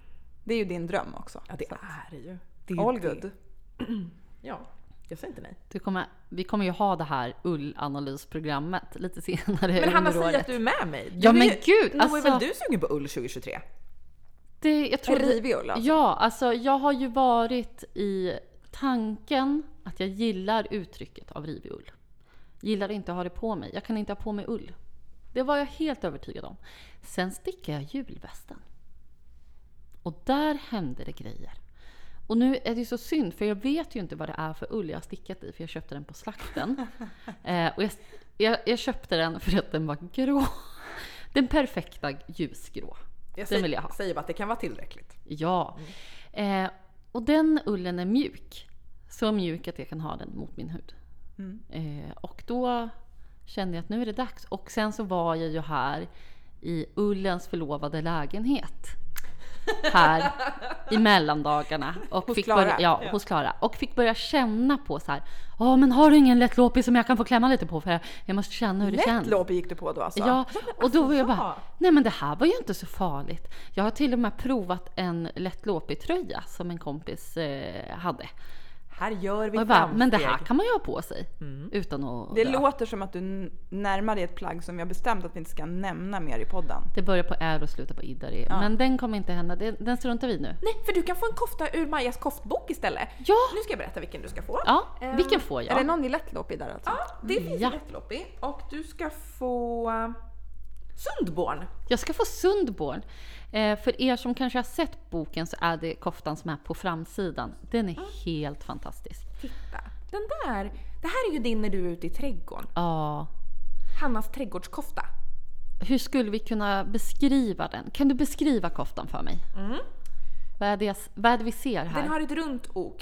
Det är ju din dröm också. Ja, det är det ju. Det är all det. good. Ja, jag säger inte nej. Vi kommer ju ha det här ullanalysprogrammet lite senare. Men Hanna, under säg året. att du är med mig. Ja, men gud, Nu är väl du sugen på ull 2023? Jag tror Rivig ull alltså. Ja, alltså jag har ju varit i tanken att jag gillar uttrycket av rivig ull. Gillar inte att ha det på mig. Jag kan inte ha på mig ull. Det var jag helt övertygad om. Sen stickade jag julvästen. Och där hände det grejer. Och nu är det så synd, för jag vet ju inte vad det är för ull jag har stickat i, för jag köpte den på slakten. Och jag köpte den för att den var grå. Den perfekta ljusgrå. Den vill jag ha. Säger bara att det kan vara tillräckligt. Ja. Och den ullen är mjuk. Så mjuk att jag kan ha den mot min hud. Och då kände jag att nu är det dags. Och sen så var jag ju här i ullens förlovade lägenhet. Här i mellandagarna. Och Hos Klara? Hos Klara. Och fick börja känna på så här. Men har du ingen lätt låpi som jag kan få klämma lite på? För jag måste känna hur det känns. Lätt låpi gick du på då alltså? Ja, och då var jag bara, nej men det här var ju inte så farligt. Jag har till och med provat en lätt låpi-tröja som en kompis hade. Här gör vi Och jag bara, framsteg. men det här kan man ju ha på sig utan att Det dö. låter som att du närmar dig ett plagg som jag bestämt att vi inte ska nämna mer i podden. Det börjar på R och slutar på idari. Men den kommer inte hända. Den struntar vi nu. Nej, för du kan få en kofta ur Majas koftbok istället. Ja. Nu ska jag berätta vilken du ska få. Ja, vilken får jag? Är det någon i lättloppig där alltså? Ja, det finns Ja. lättloppig. Och du ska få Sundborn. Jag ska få Sundborn. För er som kanske har sett boken så är det koftan som är på framsidan. Den är helt fantastisk. Titta, det här är ju din när du är ute i trädgården. Ja. Hannas trädgårdskofta. Hur skulle vi kunna beskriva den? Kan du beskriva koftan för mig? Vad är det vi ser här? Den har ett runt ok,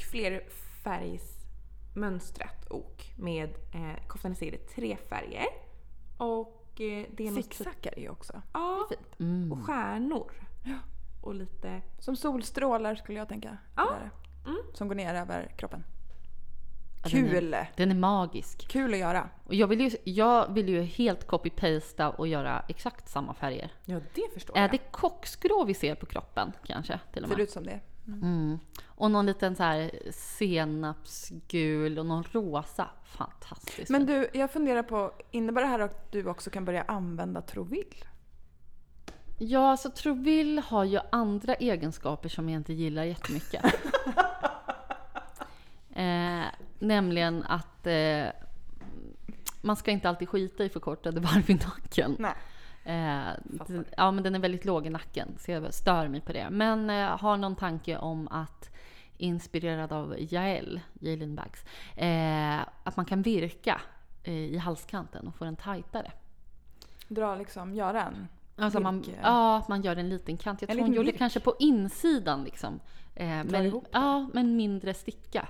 flerfärgsmönstrat ok med koftan i sig det 3 färger. Och det är något Zigzaggar ju också. Ja, Det är fint. och stjärnor. Och lite... Som solstrålar skulle jag tänka. Ja. Det där. Som går ner över kroppen. Ja, Kul! Den är magisk. Kul att göra. Och jag vill ju helt copy-pasta och göra exakt samma färger. Ja, det förstår Är jag. det kocksgrå vi ser på kroppen kanske? Till och med? Ser ut som det. Och någon liten så här senapsgul och någon rosa. Fantastiskt. Men du, jag funderar på, innebär det här att du också kan börja använda Trovill? Ja, alltså Trovill har ju andra egenskaper som jag inte gillar jättemycket. Nämligen att man ska inte alltid skita i förkortade varv i nacken. Nej. Ja, men den är väldigt låg i nacken så jag stör mig på det. Men har någon tanke om att inspirerad av Jael Lindbergs att man kan virka i halskanten och få den tajtare. Dra liksom, göra en Alltså att man gör en liten kant. Jag tror hon gjorde kanske på insidan liksom. Men, ihop det. ja, men mindre sticka.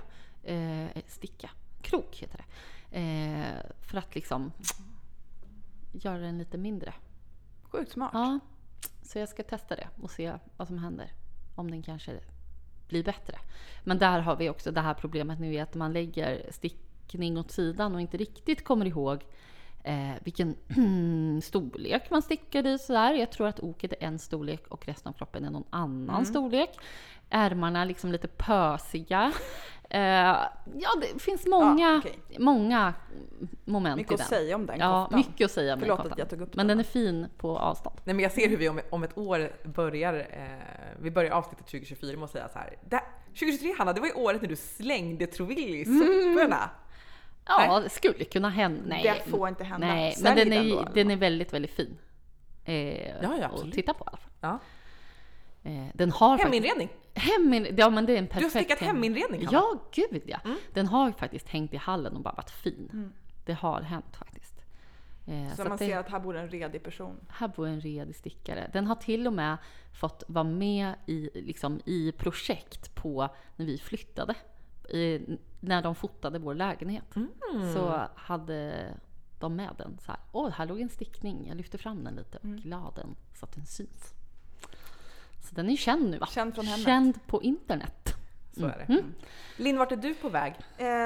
Krok heter det. För att liksom göra den lite mindre. Sjukt smart. Ja, så jag ska testa det och se vad som händer. Om den kanske blir bättre. Men där har vi också det här problemet nu är att man lägger stickning åt sidan och inte riktigt kommer ihåg vilken storlek man stickar i sådär. Jag tror att oket är en storlek och resten av kroppen är någon annan storlek. Ärmarna är liksom lite pösiga. Ja, det finns många moment mycket i den. att säga om den Ja, koftan. mycket att säga om den Förlåt koftan. att jag tog upp Men den. den är fin på avstånd. Nej, men jag ser hur vi om ett år vi börjar avsnittet 2024 med att säga så här. 2023 Hanna, det var ju året när du slängde Trovill i soporna. Ja, det skulle kunna hända. Nej, Det får inte hända. Nej, Sälj men den då, den är väldigt, väldigt fin. Ja, att absolut. titta på i alla fall. Ja. Den har Heminredning. Ja, men det är en perfekt. Du har stickat heminredning, Hanna. Ja, gud ja. Den har faktiskt hängt i hallen och bara varit fin. Det har hänt faktiskt. Så man ser att här bor en redig person. Här bor en redig stickare. Den har till och med fått vara med i projekt på när vi flyttade. När de fotade vår lägenhet. Så hade de med den så här. Här låg en stickning. Jag lyfte fram den lite och la den så att den syns. Så den är känd nu, va? Känd från hemmet. Känd på internet. Så är det. Linn, vart är du på väg?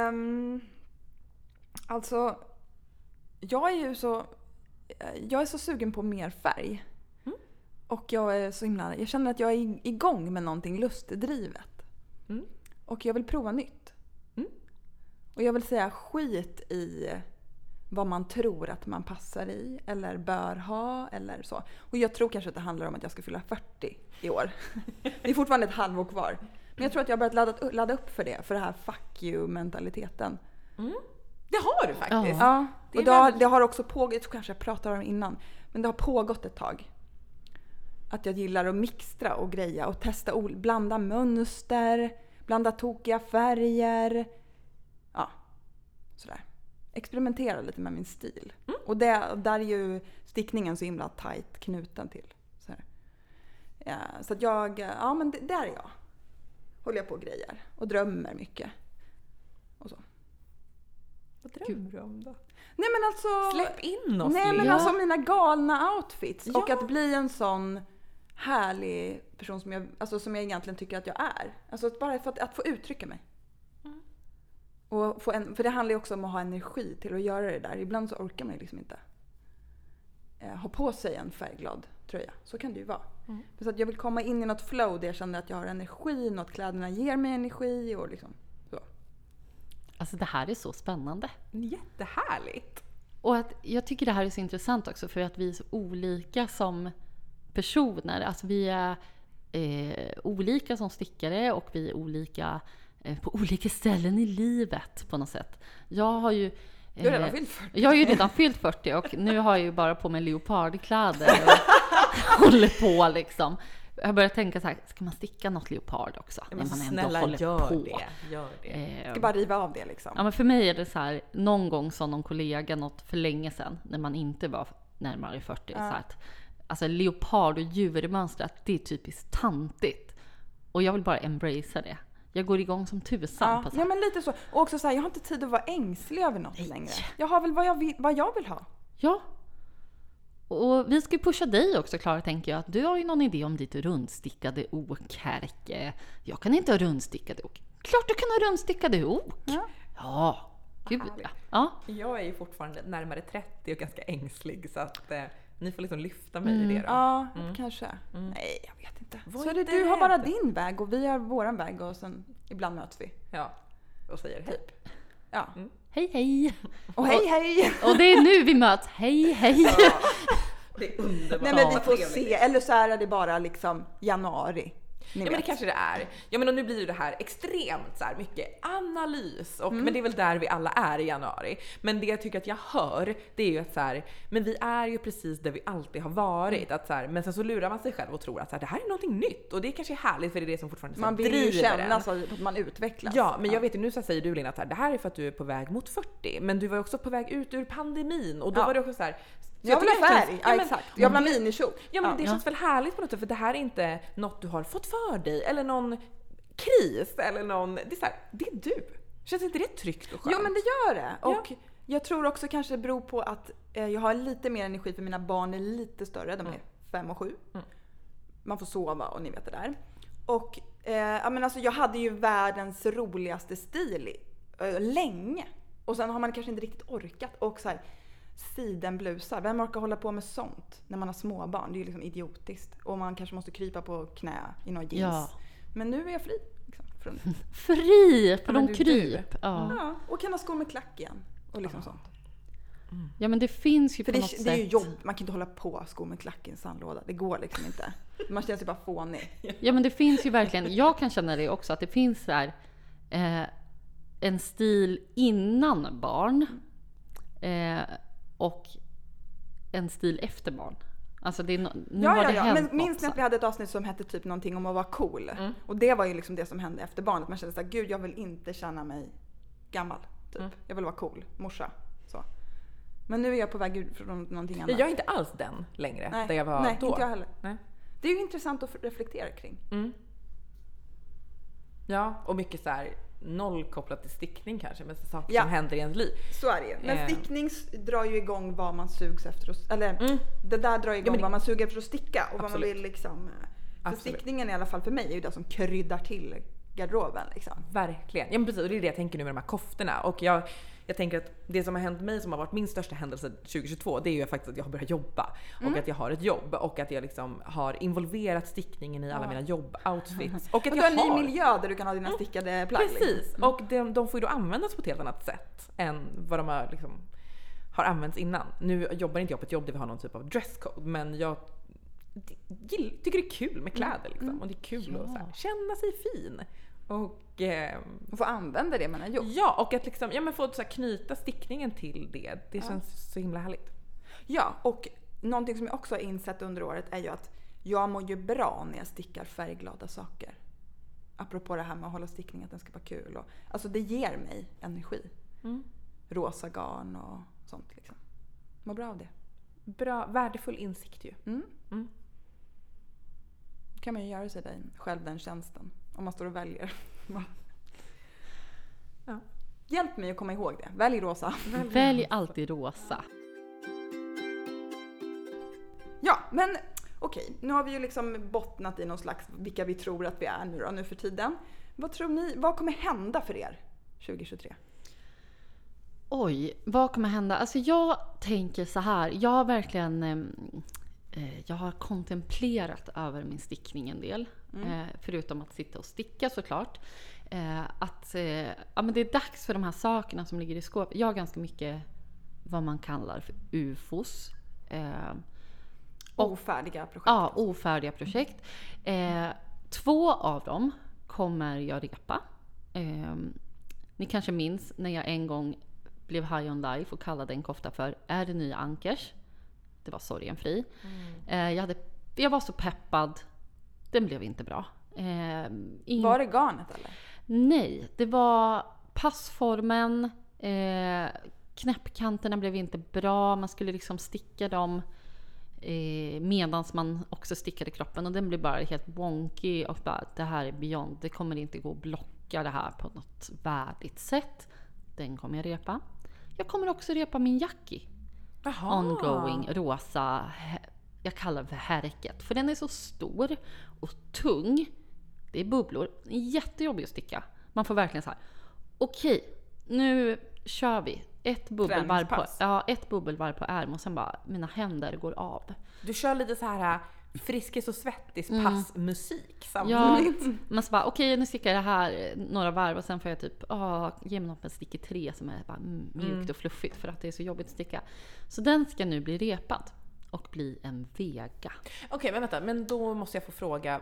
Alltså, jag är så sugen på mer färg. Och jag är så himla... Jag känner att jag är igång med någonting lustdrivet. Och jag vill prova nytt. Och jag vill säga skit i vad man tror att man passar i. Eller bör ha. Eller så. Och jag tror kanske att det handlar om att jag ska fylla 40 i år. Det är fortfarande ett halvår kvar. Men jag tror att jag har börjat ladda upp för det. För det här fuck you-mentaliteten. Det har du faktiskt. Ja. Och det har också pågått, jag tror kanske jag pratade om det innan. Men det har pågått ett tag. Att jag gillar att mixtra och greja. Och testa, blanda mönster. Blanda tokiga färger. Ja, sådär. Experimentera lite med min stil. Och där är ju stickningen så himla tight knuten till. Ja, så att men där är jag. Håller jag på och grejer. Och drömmer mycket. Och så. Vad drömmer du om då? Nej men alltså... Släpp in oss. Nej men alltså mina galna outfits. Ja. Och att bli en sån härlig person som jag egentligen tycker att jag är. Alltså bara för att få uttrycka mig. Och för det handlar ju också om att ha energi till att göra det där. Ibland så orkar man ju liksom inte ha på sig en färgglad tröja. Så kan det ju vara. Så att jag vill komma in i något flow där jag känner att jag har energi. Något kläderna ger mig energi och liksom så. Alltså det här är så spännande. Jättehärligt. Och att jag tycker det här är så intressant också för att vi är så olika som personer. Alltså vi är olika som stickare och vi är olika på olika ställen i livet på något sätt. Jag har ju du har redan fyllt 40. Jag har ju redan fyllt 40 och nu har jag ju bara på mig leopardkläder och håller på liksom. Jag börjar tänka så här, ska man sticka något leopard också? Men när man snälla, ändå håller på. Gör det. Jag ska bara riva av det liksom. Ja, men för mig är det så här, någon gång sa någon kollega något för länge sedan, när man inte var närmare 40, så att, alltså leopard och djurmönstret, det är typiskt tantigt. Och jag vill bara embracea det. Jag går igång som tusan på så här. Ja, men lite så. Och också så här, jag har inte tid att vara ängslig över något längre. Jag har väl vad jag vill ha. Ja. Och vi ska ju pusha dig också, Klara, tänker jag. Att du har ju någon idé om ditt rundstickade ok, Härke. Jag kan inte ha rundstickade ok. Klart du kan ha rundstickade ok. Ja. Gud, ja. Jag är ju fortfarande närmare 30 och ganska ängslig, så att ni får liksom lyfta mig i det då. Ja, kanske. Nej, jag vet inte. Så du har bara din väg och vi har våran väg och sen ibland möts vi. Ja, och säger typ. Ja. Hej, hej. Och hej. Och det är nu vi möts. Hej, hej. Ja, det är underbart. Nej, men vi får se. Eller så är det bara liksom januari. Ja, men det kanske det är. Ja, men och nu blir det här extremt så här mycket analys. Och, men det är väl där vi alla är i januari. Men det jag tycker att jag hör, det är ju att så här, men vi är ju precis där vi alltid har varit. Att så här, men sen så lurar man sig själv och tror att så här, det här är någonting nytt. Och det kanske är härligt, för det är det som fortfarande man vill ju känna så att man utvecklas. Ja, men jag vet ju, nu så säger du, Lina, att det här är för att du är på väg mot 40. Men du var ju också på väg ut ur pandemin. Och då var det också så här... Jag vill ha färg, ja, exakt. Jag vill ha minikjol. Ja, men det känns väl härligt på något sätt, för det här är inte något du har fått för dig, eller någon kris, eller någon... Det är så här, det är du. Känns inte det tryggt och skönt? Jo, men det gör det. Och jag tror också kanske det beror på att jag har lite mer energi, för mina barn är lite större. De är 5 och 7. Man får sova och ni vet det där. Och men alltså, jag hade ju världens roligaste stil länge. Och sen har man kanske inte riktigt orkat. Och så här, sidenblusar. Vem orkar hålla på med sånt när man har småbarn? Det är ju liksom idiotiskt. Och man kanske måste krypa på knä i någon jeans. Ja. Men nu är jag fri. Liksom, fri på de kryp. Ja, och kan ha skor med klack igen. Och liksom sånt. Ja, men det finns ju för på något sätt. Det är ju jobb. Man kan inte hålla på skor med klack i en sandlåda. Det går liksom inte. Man känner sig bara fånig. Ja, men det finns ju verkligen. Jag kan känna det också. Att det finns så här, en stil innan barn. Och en stil efter barn. Alltså det är nu har det hänt. Men minns ni att vi hade ett avsnitt som hette typ någonting om att vara cool? Och det var ju liksom det som hände efter barnet. Man kände såhär, gud, jag vill inte känna mig gammal. Typ. Jag vill vara cool, morsa. Så. Men nu är jag på väg ut från någonting annat. Jag är inte alls den längre. Där jag var nej, då. Inte jag heller. Nej. Det är ju intressant att reflektera kring. Ja, och mycket så här, noll kopplat till stickning kanske, men saker som händer i ens liv. Så är det ju. Men stickning drar ju igång vad man sugs efter det där drar igång vad man suger efter att sticka och vad man vill liksom. För stickningen i alla fall för mig är ju det som kryddar till stickgarderoben liksom. Verkligen. Ja men precis, och det är det jag tänker nu med de här koftorna. Och jag tänker att det som har hänt mig som har varit min största händelse 2022, det är ju faktiskt att jag har börjat jobba. Och att jag har ett jobb. Och att jag liksom har involverat stickningen i alla mina jobboutfits. Och att du har en ny miljö där du kan ha dina stickade plagg. Precis. Och de får ju då användas på ett helt annat sätt än vad de har använts innan. Nu jobbar inte jag på ett jobb där vi har någon typ av dresscode, men jag tycker det är kul med kläder liksom. Och det är kul att så här, känna sig fin. Och få använda det man har gjort. Ja, och att liksom, ja, men få så här, knyta stickningen till det. Det känns så himla härligt. Ja, och någonting som jag också har insett under året är ju att jag mår ju bra när jag stickar färgglada saker. Apropå det här med att hålla stickningen, att den ska vara kul. Och, alltså det ger mig energi. Rosa garn och sånt liksom. Mår bra av det. Bra, värdefull insikt ju. Kan man ju göra sig själv den tjänsten. Om man står och väljer. Ja. Hjälp mig att komma ihåg det. Välj rosa. Välj alltid rosa. Ja, men okej. Nu har vi ju liksom bottnat i någon slags vilka vi tror att vi är nu för tiden. Vad tror ni? Vad kommer hända för er 2023? Oj, vad kommer hända? Alltså jag tänker så här. Jag har verkligen jag har kontemplerat över min stickning en del. Förutom att sitta och sticka såklart. Men det är dags för de här sakerna som ligger i skåpet. Jag har ganska mycket vad man kallar för UFOs. Ofärdiga projekt. Ja, ofärdiga projekt. 2 av dem kommer jag repa. Ni kanske minns när jag en gång blev high on life och kallade en kofta för Är det nya Ankers? Det var sorgenfri. Jag var så peppad. Den blev inte bra. Var det garnet eller? Nej, det var passformen. Knäppkanterna blev inte bra. Man skulle liksom sticka dem medans man också stickade kroppen. Och den blev bara helt wonky. Och bara, det här är beyond. Det kommer inte gå att blocka det här på något värdigt sätt. Den kommer jag repa. Jag kommer också repa min Jackie. Ongoing, rosa. Jag kallar det för härket. För den är så stor och tung. Det är bubblor. Jättejobbig att sticka. Man får verkligen så här. Okej, nu kör vi. Ett bubbelvarv på ärm och sen bara mina händer går av. Du kör lite så här Friskis och svettis passmusik samtidigt. Ja, man så bara okej, nu stickar jag det här några varv och sen får jag typ ge mig något med stick i 3 som är bara mjukt och fluffigt för att det är så jobbigt att sticka. Så den ska nu bli repad och bli en Vega. Okej, men vänta, men då måste jag få fråga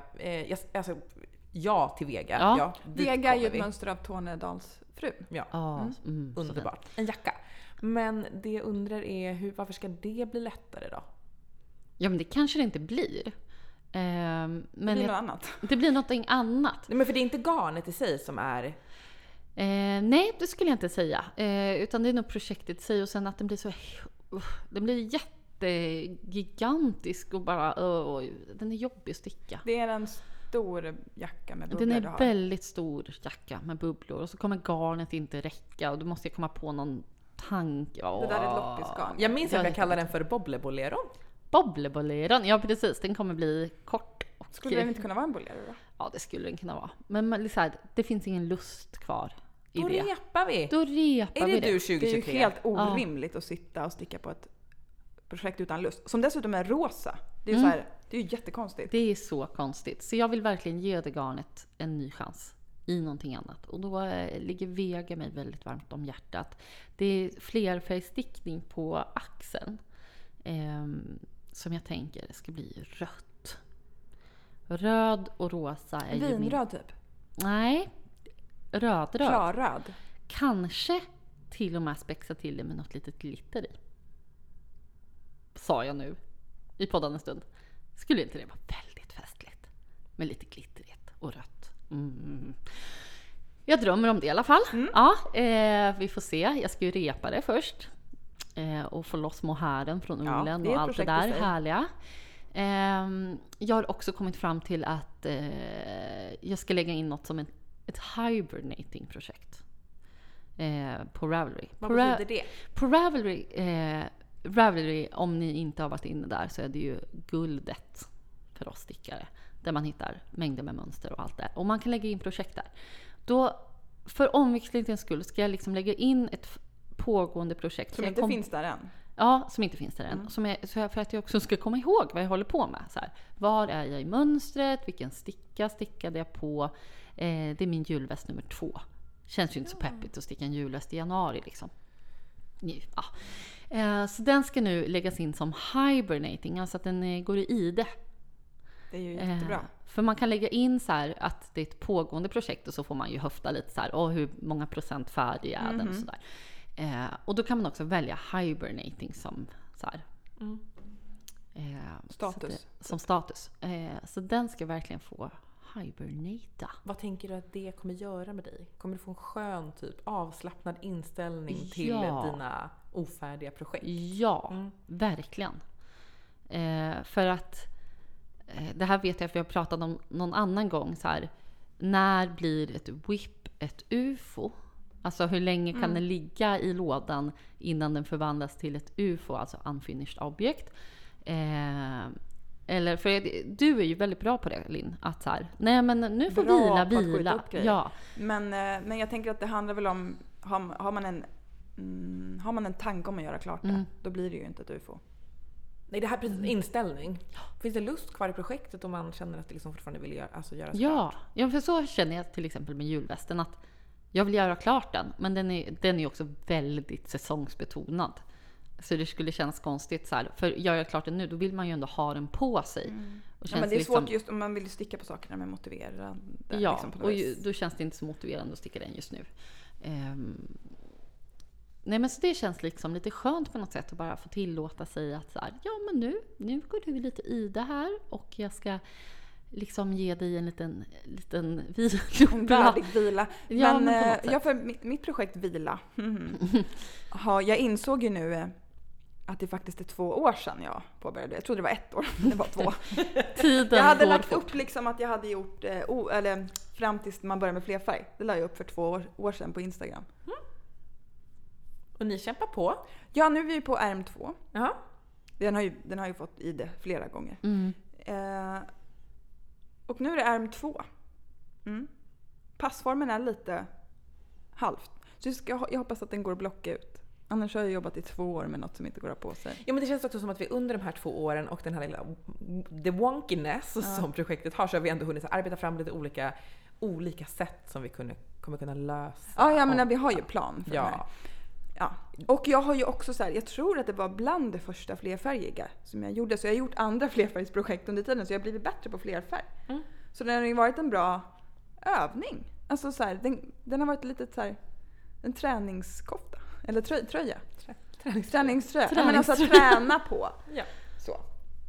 ja till Vega. Ja. Ja, Vega är ju ett mönster av Tornedalsfrun. Ja. Underbart. En jacka. Men det jag undrar är varför ska det bli lättare då? Ja, men det kanske det inte blir. Men det blir något annat. Det blir någonting annat. Nej, men för det är inte garnet i sig som är... Nej, det skulle jag inte säga. Utan det är nog projektet i sig och sen att den blir så... Den blir jättegigantisk och bara... den är jobbig att sticka. Det är en stor jacka med bubblor. Den är väldigt stor jacka med bubblor. Och så kommer garnet inte räcka och då måste jag komma på någon tanke. Det där är ett loppisgarn. Jag minns att jag kallar den för bobleboleron. Bobleboleron, ja precis. Den kommer bli kort. Skulle den inte kunna vara en bolero då? Ja, det skulle den kunna vara. Men det finns ingen lust kvar i då det. Repar vi. Då repar vi det. Du 2023? Det är ju helt orimligt att sitta och sticka på ett projekt utan lust. Som dessutom är rosa. Det är ju så här, det är ju jättekonstigt. Det är så konstigt. Så jag vill verkligen ge det garnet en ny chans i någonting annat. Och då ligger Vega mig väldigt varmt om hjärtat. Det är flerfärgstickning på axeln. Som jag tänker ska bli rött. Röd och rosa är ju vinröd typ? Nej, röd. Klarröd? Kanske till och med spexa till det med något litet glitter i. Sa jag nu i podden en stund. Skulle inte det vara väldigt festligt? Med lite glitterigt och rött. Jag drömmer om det i alla fall. Ja, vi får se. Jag ska ju repa det först. Och få loss mohären från ullen och allt det där härliga. Jag har också kommit fram till att jag ska lägga in något som ett hibernating-projekt på Ravelry. Vad betyder det? På Ravelry, om ni inte har varit inne där så är det ju guldet för oss stickare. där man hittar mängder med mönster och allt det. Och man kan lägga in projekt där. Då, för omväxlingens skull, ska jag liksom lägga in ett pågående projekt. Som inte finns där än? Ja, som inte finns där än. För att jag också ska komma ihåg vad jag håller på med. Så här, var är jag i mönstret? Vilken sticka stickade jag på? Det är min julväst nummer 2. Känns ju inte så peppigt att sticka en julväst i januari liksom. Ja. Så den ska nu läggas in som hibernating, alltså att den går i ide. Det är ju jättebra. För man kan lägga in så här att det är ett pågående projekt och så får man ju höfta lite så här, hur många procent färdig är den och så där. Och då kan man också välja hibernating som så här, status. Som status. Så den ska verkligen få hibernata. Vad tänker du att det kommer göra med dig? Kommer du få en skön typ avslappnad inställning till dina ofärdiga projekt? Ja, verkligen. För att det här vet jag för jag pratade om någon annan gång så här, när blir ett WIP ett UFO? Alltså hur länge kan den ligga i lådan innan den förvandlas till ett UFO, alltså unfinished object? Eller för du är ju väldigt bra på det, Linn, att så här, nej men nu får vila. Ja. Men jag tänker att det handlar väl om har man en tanke om att göra klart det, då blir det ju inte ett UFO. Nej, det här är precis inställning. Finns det lust kvar i projektet om man känner att det liksom fortfarande vill göra klart? Ja, för så känner jag till exempel med julvästen att jag vill göra klart den, men den är också väldigt säsongsbetonad. Så det skulle kännas konstigt så här, för gör jag klart den nu, då vill man ju ändå ha den på sig. Och men det är svårt just om man vill sticka på sakerna med motiverande. Ja, liksom och då känns det inte så motiverande att sticka den just nu. Nej, men så det känns liksom lite skönt på något sätt att bara få tillåta sig att så här, ja men nu går du lite i det här och jag ska liksom ge dig en liten vila. En värdig vila. Ja, men för mitt projekt Vila. Jag insåg ju nu att det faktiskt är 2 år sedan jag påbörjade. Jag trodde det var 1 år, men det var 2. Tiden jag hade går lagt fort. upp liksom att jag hade gjort eller fram tills man började med flerfärg. Det la jag upp för 2 år sedan på Instagram. Och ni kämpar på? Ja, nu är vi på ärm 2. Jaha. Den har ju fått i det flera gånger. Och nu är det ärm 2. Passformen är lite halvt. Så jag hoppas att den går att blocka ut. Annars har jag jobbat i 2 år med något som inte går att på sig. Ja, men det känns också som att vi under de här 2 åren och den här lilla the wonkiness som projektet har, så har vi ändå hunnit arbeta fram lite olika sätt som vi kommer kunna lösa. Ja, men vi har ju plan för det här. Ja. Och jag har ju också så här, jag tror att det var bland det första flerfärgiga som jag gjorde. Så jag har gjort andra flerfärgsprojekt under tiden, så jag har blivit bättre på flerfärg. Så det har ju varit en bra övning. Alltså så här, den har varit lite så här en träningskofta eller tröja. Träningströja. Ja, men alltså att träna på. Ja. Så.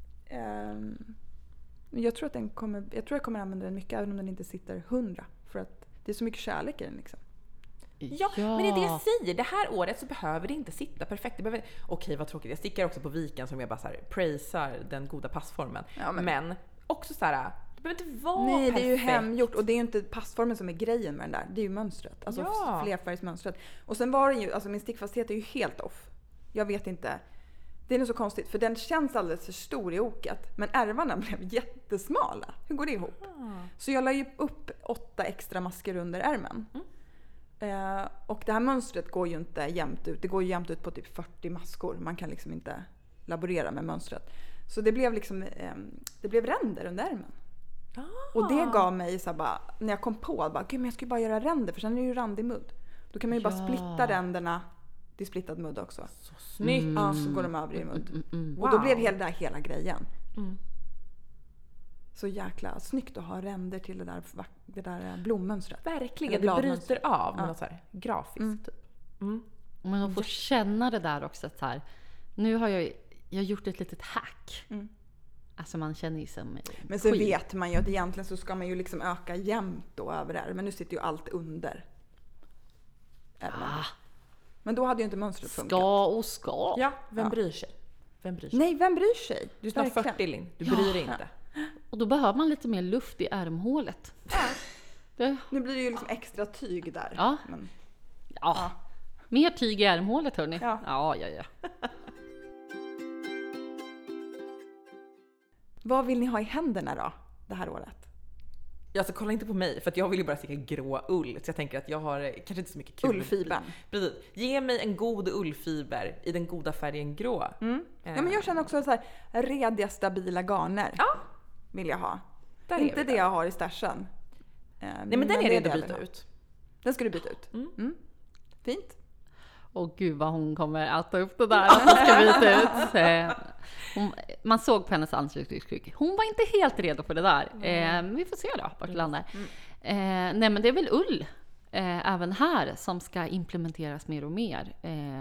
Jag tror att jag kommer använda den mycket även om den inte sitter 100, för att det är så mycket kärlek i den liksom. Ja, men det är det jag säger. Det här året så behöver det inte sitta perfekt. Okej, vad tråkigt. Jag stickar också på viken som jag bara så här praisar den goda passformen. Ja, men också så här, det behöver inte vara perfekt. Det är ju hemgjort och det är ju inte passformen som är grejen med den där. Det är ju mönstret. Alltså flerfärgsmönstret. Och sen var det ju, alltså min stickfasthet är ju helt off. Jag vet inte. Det är nog så konstigt för den känns alldeles för stor i oket. Men ärvarna blev jättesmala. Hur går det ihop? Så jag la ju upp 8 extra masker under ärmen. Och det här mönstret går ju inte jämnt ut. Det går ju jämnt ut på typ 40 maskor. Man kan liksom inte laborera med mönstret. Så det blev liksom det blev ränder under ärmen. Och det gav mig så bara, när jag kom på bara, gud, men jag ska ju bara göra ränder för sen är det ju randig mudd. Då kan man ju bara splitta ränderna. Det är splittad mudd också. Så snyggt. Ja, så går de över i mudd. Och då blev hela grejen. Så jäkla snyggt att ha ränder till det där blommönstret. Verkligen, det bryter av med något så här grafiskt typ. Men man får känna det där också så här. Nu har jag gjort ett litet hack. Alltså man känner ju som men så vet man ju att egentligen så ska man ju liksom öka jämnt då över där. Men nu sitter ju allt under. Men då hade ju inte mönstret funkat. Ska. Ja, vem bryr sig? Nej, vem bryr sig? Du är snart 40, Linn. Du bryr dig inte. Och då behöver man lite mer luft i ärmhålet. Nu blir det ju liksom extra tyg där. Ja. Men, mer tyg i ärmhålet, hörni. Ja. Vad vill ni ha i händerna då? det här året? Alltså kolla inte på mig, för att jag vill ju bara sticka grå ull. Så jag tänker att jag har kanske inte så mycket kul. Ullfibern. Precis. Ge mig en god ullfiber i den goda färgen grå. Ja, men jag känner också så här rediga, stabila garner. Ja. Vill jag ha. Där Inte det jag har i stashen. Nej, men den är det redo jag att byta vill ha. ut. Den ska du byta ut. Fint. Och gud vad hon kommer att ta upp det där att hon ska byta ut. Man såg på hennes ansiktsuttryck. Hon var inte helt redo för det där. Vi får se då vart det landar. Nej, men det är väl ull även här som ska implementeras mer och mer.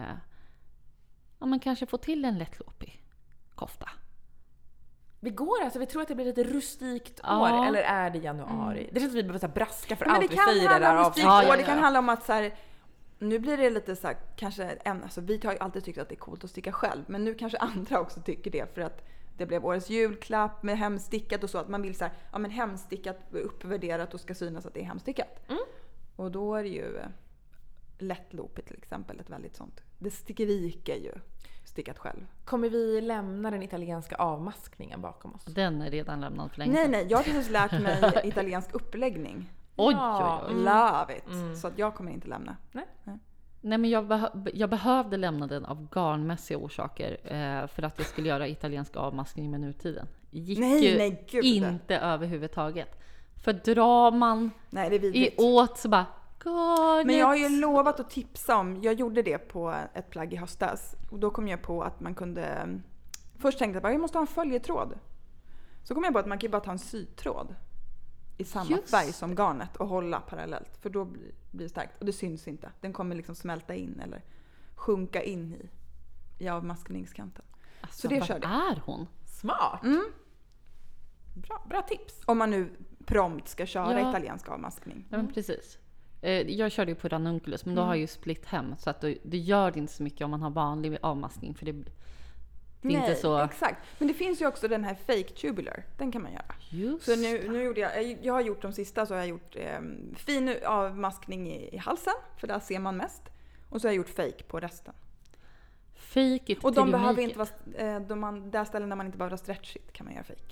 Ja, man kanske får till en lättlåpig kofta. Vi tror att det blir lite rustikt Ja. år, eller är det januari? Det känns som att vi behöver så här braska för Men allt det vi kan säger handla där om av. rustikt år. Det kan handla om att så här, nu blir det lite så här, kanske alltså vi har ju alltid tyckt att det är coolt att sticka själv, men nu kanske andra också tycker det för att det blev årets julklapp med hemstickat och så, att man vill så här, ja men hemstickat uppvärderat och ska synas att det är hemstickat. Och då är det ju lättlopigt till exempel ett väldigt sånt. Det stickeriker ju stickat själv. Kommer vi lämna den italienska avmaskningen bakom oss? Den är redan lämnad för länge sedan. Nej, jag har precis lärt mig italiensk uppläggning. Oj. Love it. Så att jag kommer inte lämna. Nej, men jag behövde lämna den av garnmässiga orsaker för att jag skulle göra italiensk avmaskning med nutiden. Gick Nej, gud. inte överhuvudtaget. För drar man Nej, det är vidrigt. åt så bara garnet. Men jag har ju lovat att tipsa om, jag gjorde det på ett plagg i höstas. Och då kom jag på att man kunde, först tänkte jag bara, jag måste ha en följetråd. Så kom jag på att man kan ju bara ta en sytråd i samma Just färg som garnet och hålla parallellt. För då blir det starkt. Och det syns inte. Den kommer liksom smälta in eller sjunka in i avmaskningskanten. Alltså, så det vad körde är hon? Smart! Bra tips. Om man nu prompt ska köra Ja. italiensk avmaskning. Ja, men precis. Jag körde ju på Ranunculus, men då har jag ju split hem. Så att det gör inte så mycket om man har vanlig avmaskning. För det är inte så. Exakt. Men det finns ju också den här fake tubular. Den kan man göra. Just. Så nu gjorde jag har gjort de sista, så har jag gjort fin avmaskning i halsen, för där ser man mest. Och så har jag gjort fake på resten. Fake it Och de till behöver make inte vara, där ställen där man inte behöver ha stretchigt kan man göra fake.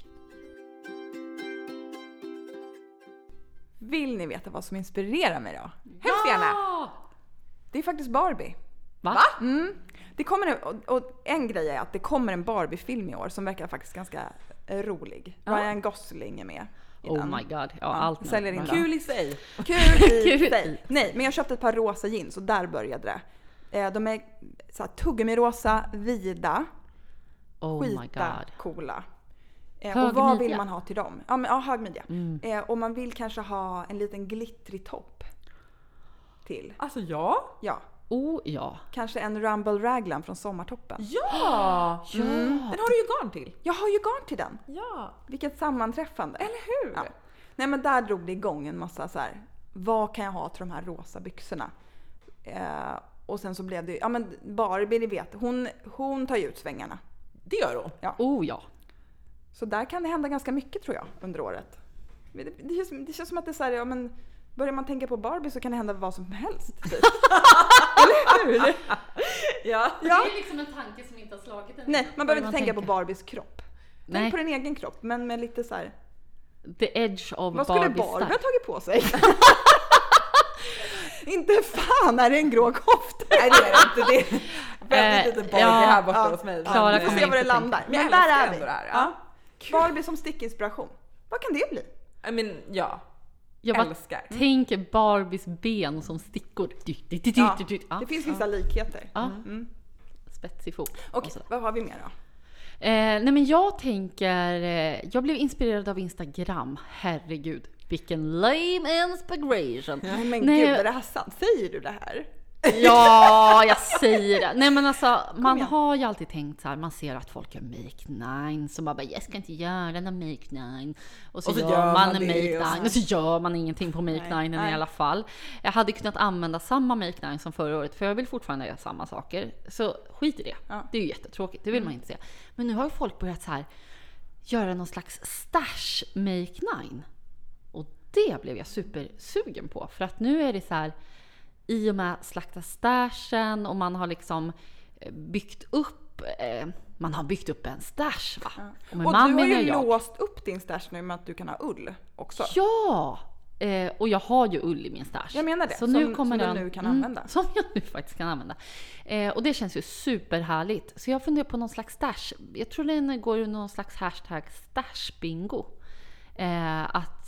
Vill ni veta vad som inspirerar mig då? Hemskt gärna! Det är faktiskt Barbie. Va? Det kommer och en grej är att det kommer en Barbie-film i år som verkar faktiskt ganska rolig. Ryan Gosling är med i den. Oh my god. Ja, allt med. säljer in Ja. Kul i sig. Kul i Kul. sig. Nej, men jag köpte ett par rosa jeans och där började det. De är så här tuggummi-rosa, vida, Oh my skita god. coola. Hög Och vad vill midja. man ha till dem? Ja, hög midja. Och man vill kanske ha en liten glittrig topp till. Alltså ja. Ja, Oh ja. kanske en Rumble Raglan från Sommartoppen. Ja! Den har du ju garn till. Jag har ju garn till den. Ja. Vilket sammanträffande. Eller hur? Ja. Nej, men där drog det igång en massa så här. Vad kan jag ha till de här rosa byxorna? Och sen så blev det, ja men Barbie, ni vet, hon tar ju ut svängarna. Det gör hon. Ja. Oh ja. Så där kan det hända ganska mycket tror jag under året. Det känns som att det är så här, ja men börjar man tänka på Barbie så kan det hända vad som helst. Typ. Eller hur? Ja. Det är liksom en tanke som inte har slagit en. Nej, man behöver inte tänka på Barbies kropp. Nej. Tänk på din egen kropp, men med lite så här. The edge of Vad skulle Barbie Barbie ha style. tagit på sig? Inte fan är det en grå kofta. Nej, det är det inte. Det är väldigt lite Barbie här borta hos mig. Klara Vi får kommer se var det inte landar. Men Men jag där älskar är vi. ändå det här, Ja. Barbie som stickinspiration. Vad kan det bli? I mean, ja. Jag bara Älskar. tänker Barbies ben som stickor. Ja. Det finns vissa likheter. Ja. Spetsig fot. Okej, vad har vi mer då? Nej men jag tänker, jag blev inspirerad av Instagram. Herregud, vilken lame inspiration. Nej men Nej. gud, är det här sant? Säger du det här? Ja, jag säger det. Nej men alltså, man igen. har ju alltid tänkt så här, man ser att folk gör make nine, så man bara, jag ska inte göra någon make nine. Och så gör man en make det, nine, och så gör man ingenting på make nine i alla fall. Jag hade kunnat använda samma make nine som förra året, för jag vill fortfarande göra samma saker. Så skit i det. Ja. Det är ju jättetråkigt, det vill man inte se. Men nu har ju folk börjat så här, göra någon slags stash make nine. Och det blev jag supersugen på, för att nu är det så här, i och med slakta stashen och man har liksom byggt upp man har byggt upp en stash, va? Ja. Men Och du har ju låst upp din stash nu med att du kan ha ull också. Ja! Och jag har ju ull i min stash. Jag menar det, så nu kommer som den, du nu kan använda. Som jag nu faktiskt kan använda. Och det känns ju superhärligt. Så jag funderar på någon slags stash. Jag tror det går ju någon slags hashtag stashbingo. Att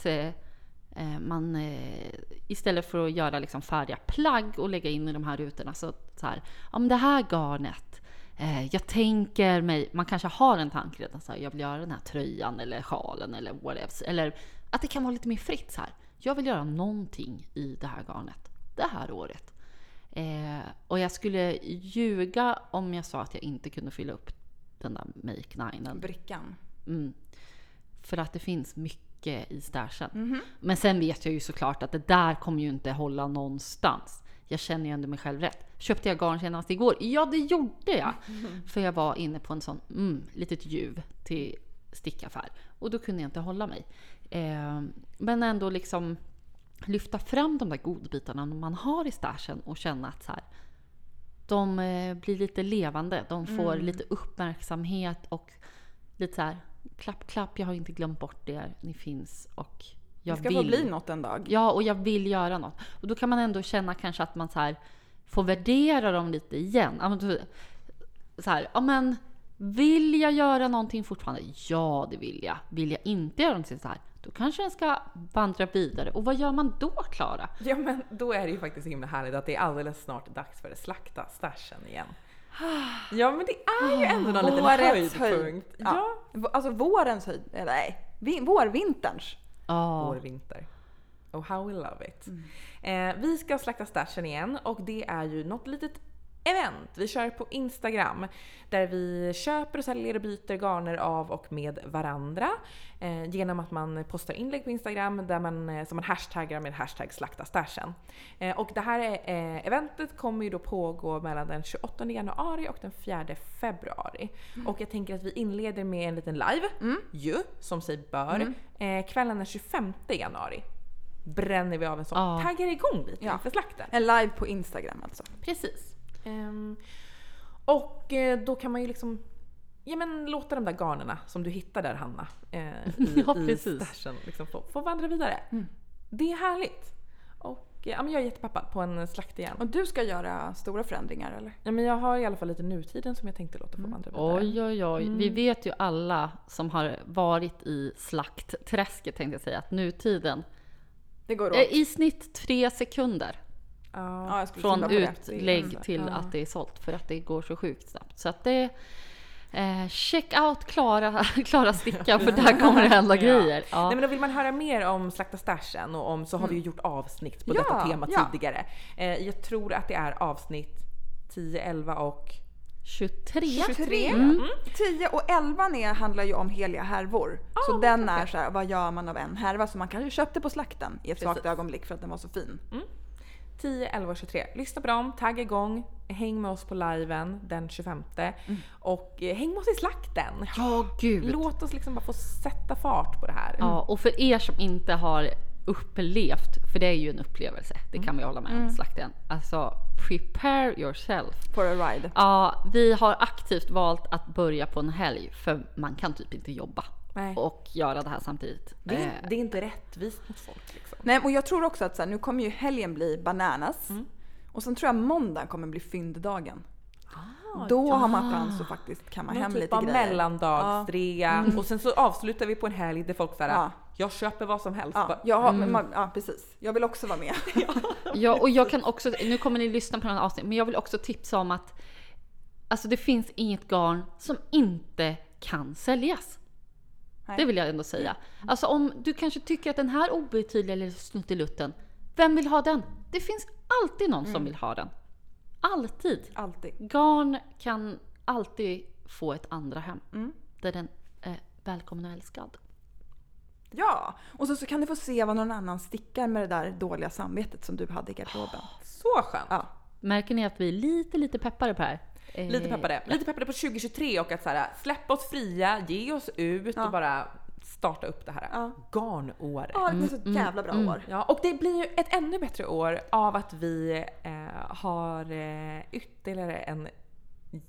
man istället för att göra liksom färdiga plagg och lägga in i de här rutorna så här, om det här garnet, jag tänker mig, man kanske har en tanke redan så här, jag vill göra den här tröjan eller sjalen eller whatever, eller att det kan vara lite mer fritt så här. Jag vill göra någonting i det här garnet det här året. Och jag skulle ljuga om jag sa att jag inte kunde fylla upp den där Make 9. Brickan. För att det finns mycket i stashen. Men sen vet jag ju såklart att det där kommer ju inte hålla någonstans. Jag känner ju ändå mig själv rätt. Köpte jag garn senast igår? Ja, det gjorde jag. För jag var inne på en sån litet ljuv till stickaffär. Och då kunde jag inte hålla mig. Men ändå liksom lyfta fram de där godbitarna man har i stashen och känna att så här, de blir lite levande. De får lite uppmärksamhet och lite så här, klapp, jag har inte glömt bort er. Ni finns och jag det ska få bli något en dag. Ja, och jag vill göra något. Och då kan man ändå känna kanske att man så här får värdera dem lite igen. Så här, ja men vill jag göra någonting fortfarande? Ja, det vill jag. Vill jag inte göra någonting så här? Då kanske den ska vandra vidare. Och vad gör man då, Klara? Ja, men då är det ju faktiskt himla härligt att det är alldeles snart dags för att slakta stashen igen. Ja, men det är ju ändå någon liten höjdpunkt. Ja. Alltså vårens höjd, eller nej, vårvinterns. Vårvinter. Oh, how we love it. Vi ska slakta stashen igen och det är ju något litet event. Vi kör på Instagram där vi köper och säljer och byter garner av och med varandra genom att man postar inlägg på Instagram där som man hashtaggar med hashtag slakta stashen. Och det här eventet kommer ju då pågå mellan den 28 januari och den 4 februari. Och jag tänker att vi inleder med en liten live, som sig bör. Kvällen den 25 januari bränner vi av en sån, taggar igång lite inför slakten. En live på Instagram alltså. Precis. Och då kan man ju liksom låta de där garnerna som du hittar där, Hanna, i stashen liksom få vandra vidare. Det är härligt. Och jag är jättepeppad på en slakt igen. Och du ska göra stora förändringar, eller? Ja, men jag har i alla fall lite nutiden som jag tänkte låta få vandra vidare. Oj. Vi vet ju alla som har varit i slaktträsket, tänkte jag säga, att nutiden det går åt. I snitt 3 sekunder. Från utlägg till att det är sålt, för att det går så sjukt snabbt. Så att det check out Klara sticka, för där kommer det hända grejer. Nej, men då vill man höra mer om slakta stashen och så har vi ju gjort avsnitt på detta tema tidigare. Jag tror att det är avsnitt 10, 11 och 23. 10 och 11 handlar ju om heliga härvor. Så den är så här, vad gör man av en härva? Så man kan ju köpa det på slakten i ett svagt ögonblick för att den var så fin. 10, 11 och 23. Lyssna på dem, tagga igång, häng med oss på liven den 25 och häng med oss i slakten. Ja, gud. Låt oss liksom bara få sätta fart på det här. Ja, och för er som inte har upplevt, för det är ju en upplevelse, det kan vi hålla med om slakten. Alltså, prepare yourself for a ride. Ja, vi har aktivt valt att börja på en helg, för man kan typ inte jobba. Nej. Och göra det här samtidigt. Det är inte rättvist mot folk liksom. Nej, och jag tror också att så här, nu kommer ju helgen bli bananas. Och sen tror jag måndag kommer bli fynddagen. Då har man chans att faktiskt kamma hem lite grejer. Mellandagsdrea. Och sen så avslutar vi på en helg där folk säger jag köper vad som helst. Ja, precis. Jag vill också vara med. Ja, och jag kan också, nu kommer ni lyssna på den här avsnitt, men jag vill också tipsa om att alltså det finns inget garn som inte kan säljas. Det vill jag ändå säga. Alltså om du kanske tycker att den här obetydliga eller snuttelutten, vem vill ha den? Det finns alltid någon som vill ha den. Alltid. Garn kan alltid få ett andra hem. Där den är välkommen och älskad. Ja, och så kan du få se vad någon annan stickar med det där dåliga samvetet som du hade i garderoben. Så skönt. Ja. Märker ni att vi är lite peppade på det här? Lite peppade på 2023 och att så här, släppa oss fria, ge oss ut och bara starta upp det här garnåret. Ja, det blir så jävla bra år. Ja, och det blir ju ett ännu bättre år av att vi har ytterligare en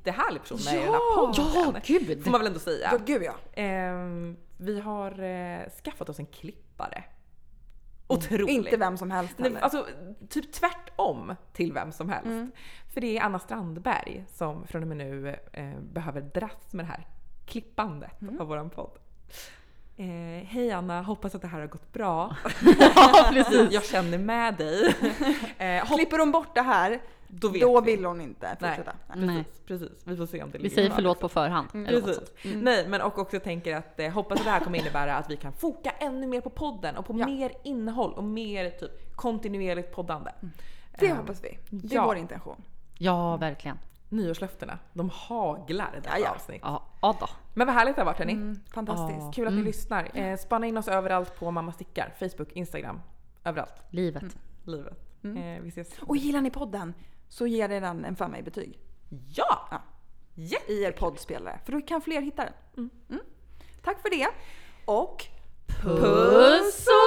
jättehärlig person med i den här podden. Ja, gud! Får man väl ändå säga. Ja, gud ja. Vi har skaffat oss en klippare. Otroligt. Inte vem som helst heller. Alltså typ tvärtom till vem som helst. För det är Anna Strandberg som från och med nu behöver dras med det här klippandet av våran podd. Hej Anna, hoppas att det här har gått bra. Ja, precis. Jag känner med dig. Klipper hon bort det här, då vill hon inte fortsätta. Nej. Precis. Vi får se om det Vi ligger säger kvar. förlåt på förhand. Eller något Precis. sånt. Nej, men och också tänker att hoppas att det här kommer innebära att vi kan foka ännu mer på podden och på mer innehåll och mer typ kontinuerligt poddande. Det hoppas vi. Det är vår intention. Ja, verkligen. Nyårslöftena, de haglar i detta avsnitt. Ja då. Men vad härligt det har varit hörni. Fantastiskt. Kul att ni lyssnar. Spana in oss överallt på Mamma Stickar, Facebook, Instagram, överallt. Livet. Livet. Vi ses. Och gillar ni podden så ger er den en 5 i betyg. Ja! I er poddspelare. För då kan fler hitta den. Tack för det. Och Puss och